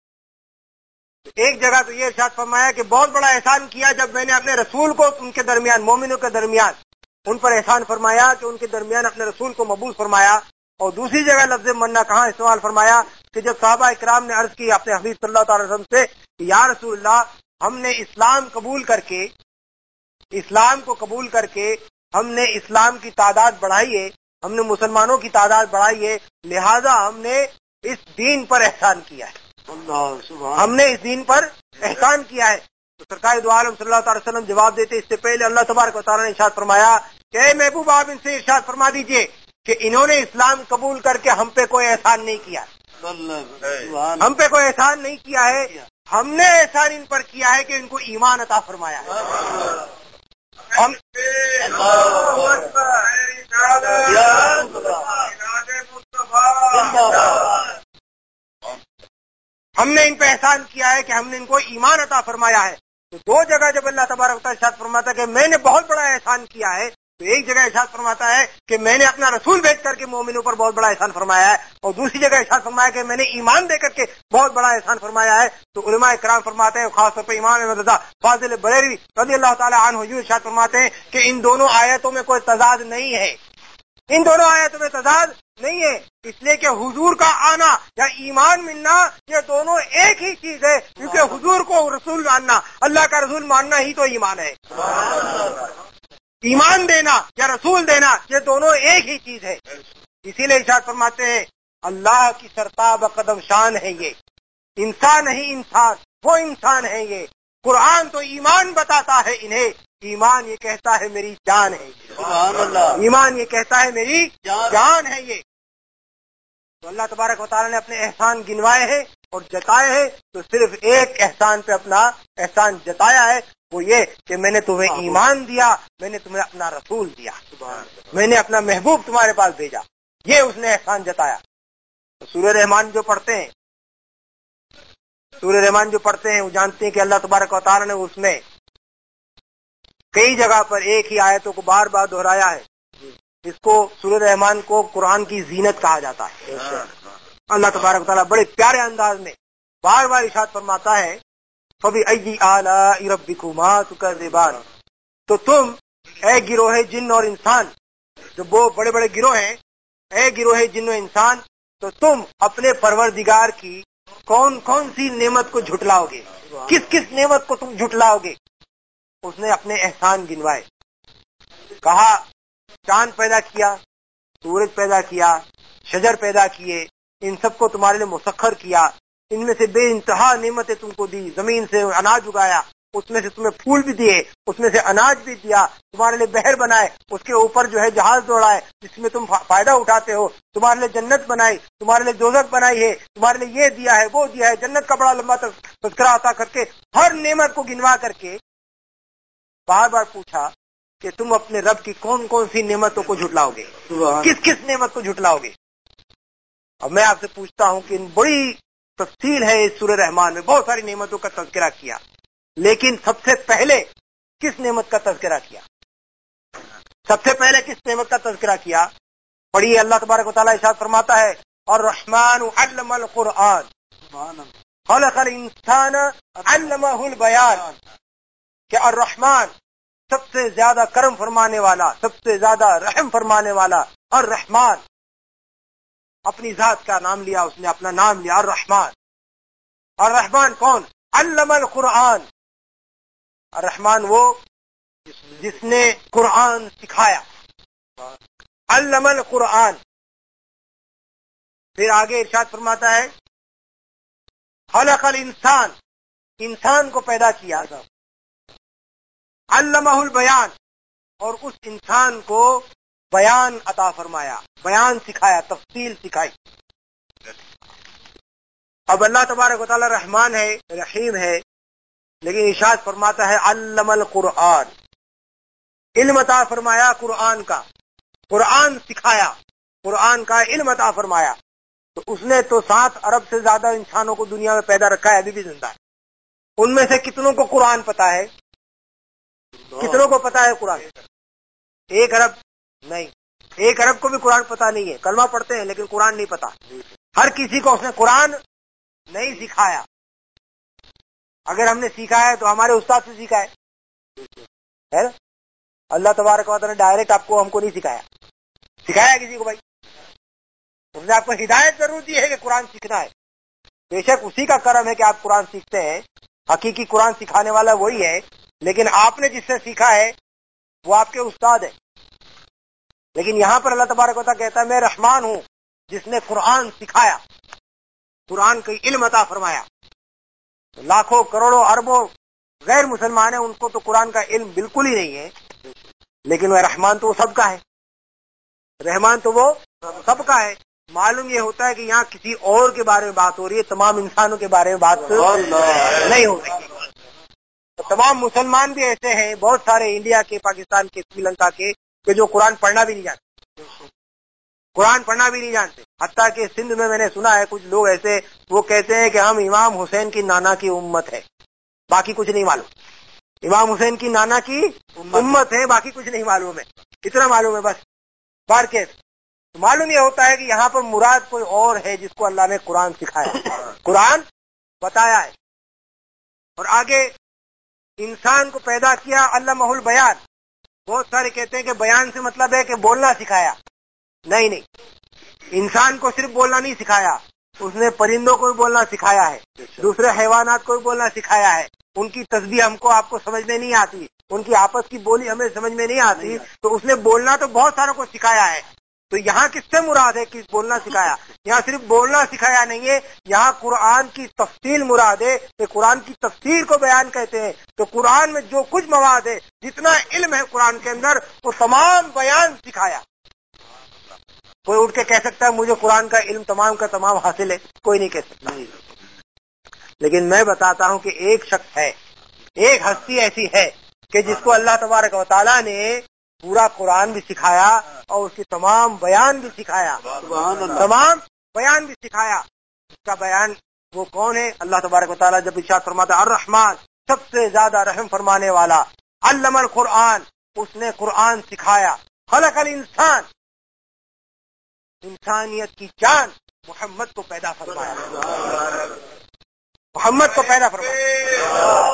ایک جگہ تو یہ ارشاد فرمایا کہ بہت بڑا احسان کیا جب میں نے اپنے رسول کو ان کے درمیان، مومنوں کے درمیان ان پر احسان فرمایا کہ ان کے درمیان اپنے رسول کو مبعوث فرمایا، اور دوسری جگہ لفظ مننا کہاں استعمال فرمایا کہ جب صحابہ اکرام نے عرض کی اپنے حبیب صلی اللہ تعالی وسلم سے کہ یا رسول اللہ ہم نے اسلام قبول کر کے اسلام کو قبول کر کے ہم نے اسلام کی تعداد بڑھائی ہے، ہم نے مسلمانوں کی تعداد بڑھائی ہے، لہذا ہم نے اس دین پر احسان کیا ہے، ہم نے اس دین پر احسان کیا ہے۔ تو سرکار دو عالم صلی اللہ تعالی وسلم جواب دیتے اس سے پہلے اللہ تبارک و تعالیٰ نے ارشاد فرمایا کہ اے محبوب آپ ان سے ارشاد فرما دیجئے کہ انہوں نے اسلام قبول کر کے ہم پہ کوئی احسان نہیں کیا، ہم پہ کوئی احسان نہیں کیا ہے، ہم نے احسان ان پر کیا ہے کہ ان کو ایمان عطا فرمایا ہے۔ ہم ہم نے ان پہ احسان کیا ہے کہ ہم نے ان کو ایمان عطا فرمایا ہے۔ تو دو جگہ جب اللہ تبارک و تعالیٰ ارشاد فرماتا ہے کہ میں نے بہت بڑا احسان کیا ہے، تو ایک جگہ ارشاد فرماتا ہے کہ میں نے اپنا رسول بھیج کر کے مومنوں پر بہت بڑا احسان فرمایا ہے، اور دوسری جگہ ارشاد فرمایا کہ میں نے ایمان دے کر کے بہت بڑا احسان فرمایا ہے۔ تو علماء کرام فرماتے ہیں، خاص طور پہ امام احمد رضا فاضل بریلوی رضی اللہ تعالیٰ عنہ حضور ارشاد فرماتے ہیں کہ ان دونوں آیتوں میں کوئی تضاد نہیں ہے، ان دونوں آیتوں میں تضاد نہیں ہے، اس لیے کہ حضور کا آنا یا ایمان ملنا یہ دونوں ایک ہی چیز ہے، کیونکہ حضور کو رسول ماننا، اللہ کا رسول ماننا ہی تو ایمان ہے۔ ایمان دینا یا رسول دینا یہ دونوں ایک ہی چیز ہے۔ اسی لیے ارشاد فرماتے ہیں اللہ کی سرتاب قدم شان ہے، یہ انسان نہیں انسان، وہ انسان ہے یہ۔ قرآن تو ایمان بتاتا ہے انہیں، ایمان یہ کہتا ہے میری جان ہے، سبحان اللہ، ایمان یہ کہتا ہے میری جان ہے یہ۔ تو اللہ تبارک و تعالیٰ نے اپنے احسان گنوائے ہیں اور جتائے ہیں، تو صرف ایک احسان پہ اپنا احسان جتایا ہے، وہ یہ کہ میں نے تمہیں ایمان دیا، میں نے تمہیں اپنا رسول دیا، میں نے اپنا محبوب تمہارے پاس بھیجا، یہ اس نے احسان جتایا۔ تو سورہ رحمان جو پڑھتے ہیں سورہ رحمان جو پڑھتے ہیں وہ جانتے ہیں کہ اللہ تبارک و تعالیٰ نے اس میں کئی جگہ پر ایک ہی آیتوں کو بار بار دہرایا ہے۔ اس کو سورہ رحمان کو قرآن کی زینت کہا جاتا ہے۔ اللہ تبارک و تعالیٰ بڑے پیارے انداز میں بار بار ارشاد فرماتا ہے فَبِأَيِّ آلَاءِ رَبِّكُمَا تُكَذِّبَانِ، تو تم اے گروہ جن اور انسان، جو وہ بڑے بڑے گروہ ہیں، اے گروہ جن و انسان، تو تم اپنے پروردگار کی کون کون سی نعمت کو جھٹلاؤ گے، کس کس نعمت کو تم جھٹلاؤ گے؟ اس نے اپنے احسان گنوائے، کہا چاند پیدا کیا، سورج پیدا کیا، شجر پیدا کیے، ان سب کو تمہارے لیے مسخر کیا، ان میں سے بے انتہا نعمتیں تم کو دی، زمین سے اناج اگایا، اس میں سے تمہیں پھول بھی دیے، اس میں سے اناج بھی دیا، تمہارے لیے بحر بنائے، اس کے اوپر جو ہے جہاز دوڑائے جس میں تم فائدہ اٹھاتے ہو، تمہارے لیے جنت بنائی، تمہارے لیے دوزخ بنائی ہے، تمہارے لیے یہ دیا ہے وہ دیا ہے، جنت کا بڑا لمبا تذکرہ عطا کر کے ہر نعمت کو گنوا کر کے بار بار پوچھا کہ تم اپنے رب کی کون کون سی نعمتوں کو جھٹلاؤ گے، کس کس نعمت کو جھٹلاؤ گے؟ اب میں آپ سے پوچھتا ہوں کہ ان بڑی تفصیل ہے اس سورہ رحمان میں، بہت ساری نعمتوں کا تذکرہ کیا، لیکن سب سے پہلے کس نعمت کا تذکرہ کیا؟ سب سے پہلے کس نعمت کا تذکرہ کیا؟ پڑھیے، اللہ تبارک و تعالیٰ ارشاد فرماتا ہے الرحمن علم القرآن خلق الانسان علمہ البیان، کہ الرحمن سب سے زیادہ کرم فرمانے والا، سب سے زیادہ رحم فرمانے والا، الرحمن اپنی ذات کا نام لیا، اس نے اپنا نام لیا الرحمن۔ الرحمن کون؟ علم القرآن، الرحمن وہ جس نے قرآن سکھایا، علم القرآن۔ پھر آگے ارشاد فرماتا ہے خلق الانسان، انسان کو پیدا کیا، علمہ البیان، اور اس انسان کو بیان عطا فرمایا، بیان سکھایا، تفصیل سکھائی۔ اب اللہ تبارک و تعالی رحمان ہے، رحیم ہے، لیکن ارشاد فرماتا ہے علم القرآن، علم عطا فرمایا قرآن کا، قرآن سکھایا، قرآن کا علم عطا فرمایا۔ تو اس نے تو سات ارب سے زیادہ انسانوں کو دنیا میں پیدا رکھا ہے، ابھی بھی زندہ ہے۔ ان میں سے کتنوں کو قرآن پتا ہے؟ کتنوں کو پتا ہے قرآن؟ ایک ارب نہیں، ایک ارب کو بھی قرآن پتا نہیں ہے، کلمہ پڑھتے ہیں لیکن قرآن نہیں پتا۔ ہر کسی کو اس نے قرآن نہیں سکھایا۔ اگر ہم نے سیکھا ہے تو ہمارے استاد سے سیکھا ہے، اللہ تبارک و تعالیٰ نے ڈائریکٹ آپ کو ہم کو نہیں سکھایا، سکھایا کسی کو؟ بھائی اس نے آپ کو ہدایت ضرور دی ہے کہ قرآن سیکھنا ہے، بے شک اسی کا کرم ہے کہ آپ قرآن سیکھتے ہیں، حقیقی قرآن سکھانے والا وہی ہے، لیکن آپ نے جس سے سیکھا ہے وہ آپ کے استاد ہے. لیکن یہاں پر اللہ تبارک و تعالیٰ کہتا ہے میں رحمان ہوں جس نے قرآن سکھایا، قرآن کا علم عطا فرمایا. لاکھوں کروڑوں اربوں غیر مسلمان ہیں، ان کو تو قرآن کا علم بالکل ہی نہیں ہے، لیکن وہ رحمان تو وہ سب کا ہے، رحمان تو وہ سب کا ہے. معلوم یہ ہوتا ہے کہ یہاں کسی اور کے بارے میں بات ہو رہی ہے، تمام انسانوں کے بارے میں بات نہیں ہو رہی. تمام مسلمان بھی ایسے ہیں، بہت سارے انڈیا کے، پاکستان کے، سری لنکا کے، کہ جو قرآن پڑھنا بھی نہیں جانتے، قرآن پڑھنا بھی نہیں جانتے. حتیٰ کہ سندھ میں میں نے سنا ہے کچھ لوگ ایسے وہ کہتے ہیں کہ ہم امام حسین کی نانا کی امت ہے، باقی کچھ نہیں معلوم. امام حسین کی نانا کی امت ہے، باقی کچھ نہیں معلوم ہے، اتنا معلوم ہے بس. بار کے معلوم یہ ہوتا ہے کہ یہاں پر مراد کوئی اور ہے جس کو اللہ نے قرآن سکھایا، قرآن بتایا ہے. اور آگے انسان کو پیدا کیا علمہ البیان. بہت سارے کہتے ہیں کہ بیان سے مطلب ہے کہ بولنا سکھایا. نہیں نہیں، انسان کو صرف بولنا نہیں سکھایا، اس نے پرندوں کو بھی بولنا سکھایا ہے، دوسرے حیوانات کو بھی بولنا سکھایا ہے. ان کی تسبیح ہم کو آپ کو سمجھ میں نہیں آتی، ان کی آپس کی بولی ہمیں سمجھ میں نہیں آتی، تو اس نے بولنا تو بہت ساروں کو سکھایا ہے. تو یہاں کس سے مراد ہے کہ بولنا سکھایا؟ یہاں صرف بولنا سکھایا نہیں ہے، یہاں قرآن کی تفصیل مراد ہے کہ قرآن کی تفسیر کو بیان کہتے ہیں. تو قرآن میں جو کچھ مواد ہے، جتنا علم ہے قرآن کے اندر، وہ تمام بیان سکھایا. کوئی اٹھ کے کہہ سکتا ہے مجھے قرآن کا علم تمام کا تمام حاصل ہے؟ کوئی نہیں کہہ سکتا. لیکن میں بتاتا ہوں کہ ایک شخص ہے، ایک ہستی ایسی ہے کہ جس کو اللہ تبارک و تعالیٰ نے پورا قرآن بھی سکھایا اور اس کی تمام بیان بھی سکھایا، تمام بیان بھی سکھایا. اس کا بیان وہ کون ہے؟ اللہ تبارک و تعالیٰ جب ارشاد فرماتا ہے الرحمن، سب سے زیادہ رحم فرمانے والا، علم القرآن، اس نے قرآن سکھایا، خلق الانسان، انسانیت کی جان محمد کو پیدا فرمایا، محمد کو پیدا فرمایا.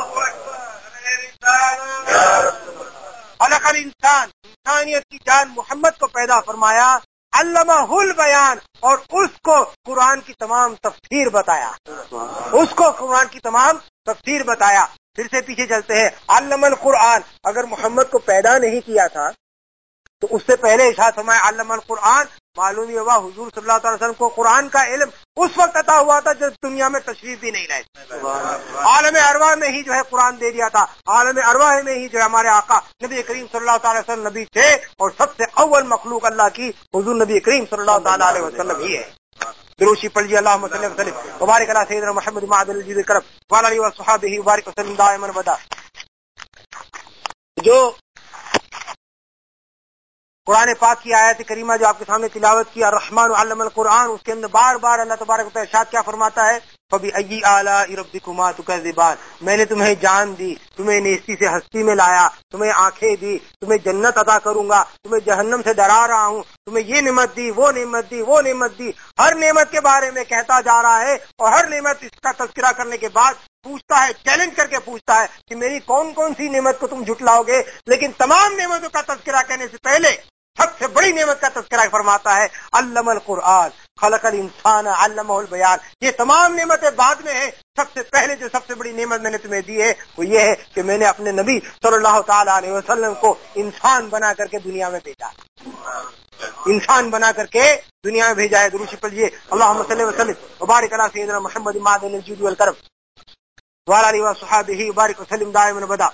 خلق الانسان، انسانیت کی جان محمد کو پیدا فرمایا، علمہ البیان، اور اس کو قرآن کی تمام تفسیر بتایا، اس کو قرآن کی تمام تفسیر بتایا. پھر سے پیچھے چلتے ہیں، علم القرآن، اگر محمد کو پیدا نہیں کیا تھا تو اس سے پہلے ارشاد فرمایا علم القرآن. معلوم یہ ہوا حضور صلی اللہ علیہ وسلم کو قرآن کا علم اس وقت عطا ہوا تھا جب دنیا میں تشریف بھی نہیں لائے. عالم ارواح میں ہی جو ہے قرآن دے دیا تھا، عالم ارواح میں ہی جو ہے ہمارے آقا نبی کریم صلی اللہ تعالی وسلم نبی تھے، اور سب سے اول مخلوق اللہ کی حضور نبی کریم صلی اللہ تعالی علیہ وسلم ہی ہے. دروشی پڑھیے اللہم صلی اللہ علیہ وسلم وبارک علی سیدنا محمد معدل الجود کرم وعلی آلہ وصحبہ وبارک وسلم دائما ابدا. جو قرآن پاک کی آیت کریمہ جو آپ کے سامنے تلاوت کی، الرحمن علم القرآن، اس کے اندر بار بار اللہ تبارک و تعالیٰ ارشاد کیا فرماتا ہے؟ فَبِأَيِّ آلَاءِ رَبِّكُمَا تُكَذِّبَانِ، میں نے تمہیں جان دی، تمہیں نیستی سے ہستی میں لایا، تمہیں آنکھیں دی، تمہیں جنت عطا کروں گا، تمہیں جہنم سے ڈرا رہا ہوں، تمہیں یہ نعمت دی، وہ نعمت دی، وہ نعمت دی. ہر نعمت کے بارے میں کہتا جا رہا ہے، اور ہر نعمت اس کا تذکرہ کرنے کے بعد پوچھتا ہے، چیلنج کر کے پوچھتا ہے کہ میری کون کون سی نعمت کو تم جھٹلاؤ گے. لیکن تمام نعمتوں کا تذکرہ کرنے سے پہلے سب سے بڑی نعمت کا تذکرہ فرماتا ہے علم القرآن، خلق الانسان، علمہ البیان. یہ تمام نعمتیں بعد میں ہیں، سب سے پہلے جو سب سے بڑی نعمت میں نے تمہیں دی ہے وہ یہ ہے کہ میں نے اپنے نبی صلی اللہ تعالی علیہ وسلم کو انسان بنا کر کے دنیا میں بھیجا، انسان بنا کر کے دنیا میں بھیجا ہے. دروشی پڑھیے اللہم صلی وسلم وبارک علی سیدنا محمد معدن الجود والکرم وعلی آلہ وصحبہ وبارک وسلم دائما ابدا.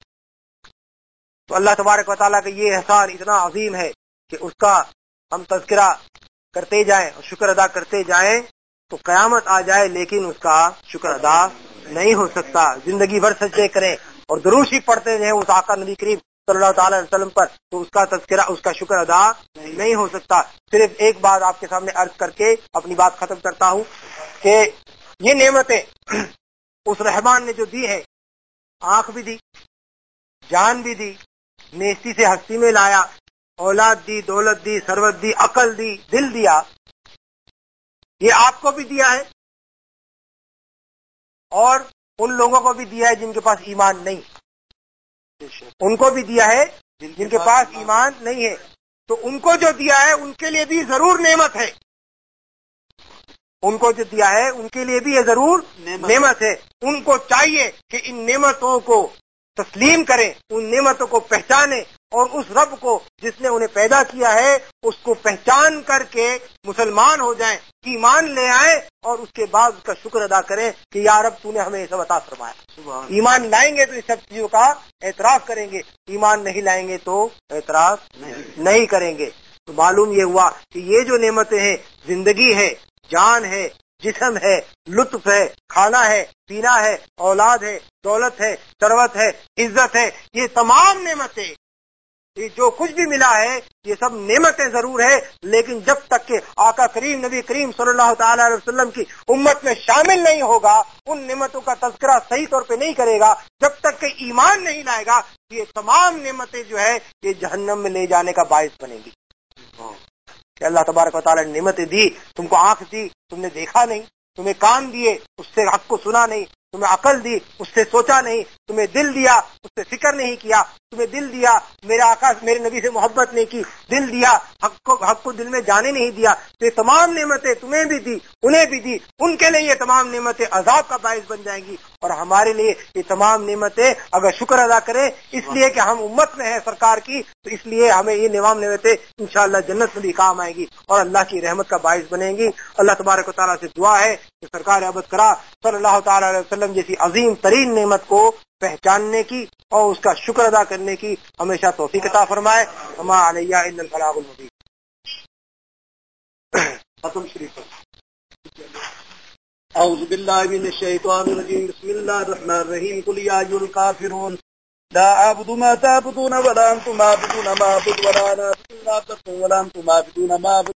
تو اللہ تبارک و تعالیٰ کا یہ احسان اتنا عظیم ہے کہ اس کا ہم تذکرہ کرتے جائیں اور شکر ادا کرتے جائیں تو قیامت آ جائے لیکن اس کا شکر ادا نہیں ہو سکتا. زندگی بھر سجدے کریں اور دروشی پڑھتے رہیں اس آقا نبی کریم صلی اللہ تعالی علیہ وسلم پر، تو اس کا تذکرہ، اس کا شکر ادا نہیں ہو سکتا. صرف ایک بات آپ کے سامنے عرض کر کے اپنی بات ختم کرتا ہوں کہ یہ نعمتیں اس رحمان نے جو دی ہے، آنکھ بھی دی، جان بھی دی، نیستی سے ہستی میں لایا، اولاد دی، دولت دی، ثروت دی، عقل دی، دل دیا، یہ آپ کو بھی دیا ہے اور ان لوگوں کو بھی دیا ہے جن کے پاس ایمان نہیں، ان کو بھی دیا ہے جن کے پاس ایمان نہیں ہے. تو ان کو جو دیا ہے ان کے لیے بھی ضرور نعمت ہے. ان کو جو دیا ہے ان کے لیے بھی یہ ضرور نعمت ہے. ان کو چاہیے کہ ان نعمتوں کو تسلیم کریں، ان نعمتوں کو پہچانیں، اور اس رب کو جس نے انہیں پیدا کیا ہے اس کو پہچان کر کے مسلمان ہو جائیں، ایمان لے آئیں، اور اس کے بعد اس کا شکر ادا کریں کہ یا رب تو نے ہمیں یہ سب عطا فرمایا. ایمان لائیں گے تو اس سب چیزوں کا اعتراف کریں گے، ایمان نہیں لائیں گے تو اعتراف نہیں کریں گے. تو معلوم یہ ہوا کہ یہ جو نعمتیں ہیں، زندگی ہے، جان ہے، جسم ہے، لطف ہے، کھانا ہے، پینا ہے، اولاد ہے، دولت ہے، ثروت ہے، عزت ہے، یہ تمام نعمتیں، یہ جو کچھ بھی ملا ہے یہ سب نعمتیں ضرور ہے، لیکن جب تک کہ آقا کریم نبی کریم صلی اللہ تعالی علیہ وسلم کی امت میں شامل نہیں ہوگا، ان نعمتوں کا تذکرہ صحیح طور پہ نہیں کرے گا، جب تک کہ ایمان نہیں لائے گا، یہ تمام نعمتیں جو ہے یہ جہنم میں لے جانے کا باعث بنے گی. کہ اللہ تبارک و تعالی نے نعمتیں دی، تم کو آنکھ دی، تم نے دیکھا نہیں، تمہیں کان دیے، اس سے حق کو سنا نہیں، تمہیں عقل دی، اس سے سوچا نہیں، تمہیں دل دیا، اس سے فکر نہیں کیا، تمہیں دل دیا، میرے آقا میرے نبی سے محبت نہیں کی، دل دیا، حق کو حق کو دل میں جانے نہیں دیا. تو یہ تمام نعمتیں تمہیں بھی دی، انہیں بھی دی، ان کے لیے یہ تمام نعمتیں عذاب کا باعث بن جائیں گی، اور ہمارے لیے یہ تمام نعمتیں اگر شکر ادا کریں، اس لیے کہ ہم امت میں ہیں سرکار کی، تو اس لیے ہمیں یہ تمام نعمتیں انشاءاللہ جنت میں بھی کام آئیں گی اور اللہ کی رحمت کا باعث بنیں گی. اللہ تبارک و تعالیٰ سے دعا ہے کہ سرکار ابد کرا صلی اللہ تعالی علیہ وسلم جیسی عظیم ترین نعمت کو پہچاننے کی اور اس کا شکر ادا کرنے کی ہمیشہ توفیق عطا فرمائے. وما علیہ الا البلاغ المبین. ختم شریف. اعوذ باللہ من الشیطان الرجیم. بسم اللہ الرحمن الرحیم. قل یا ایھا الکافرون لا اعبد ما تعبدون ولا انتم عابدون ما اعبد ولا انا عابد ما تعبدون ولا انتم عابدون ما اعبد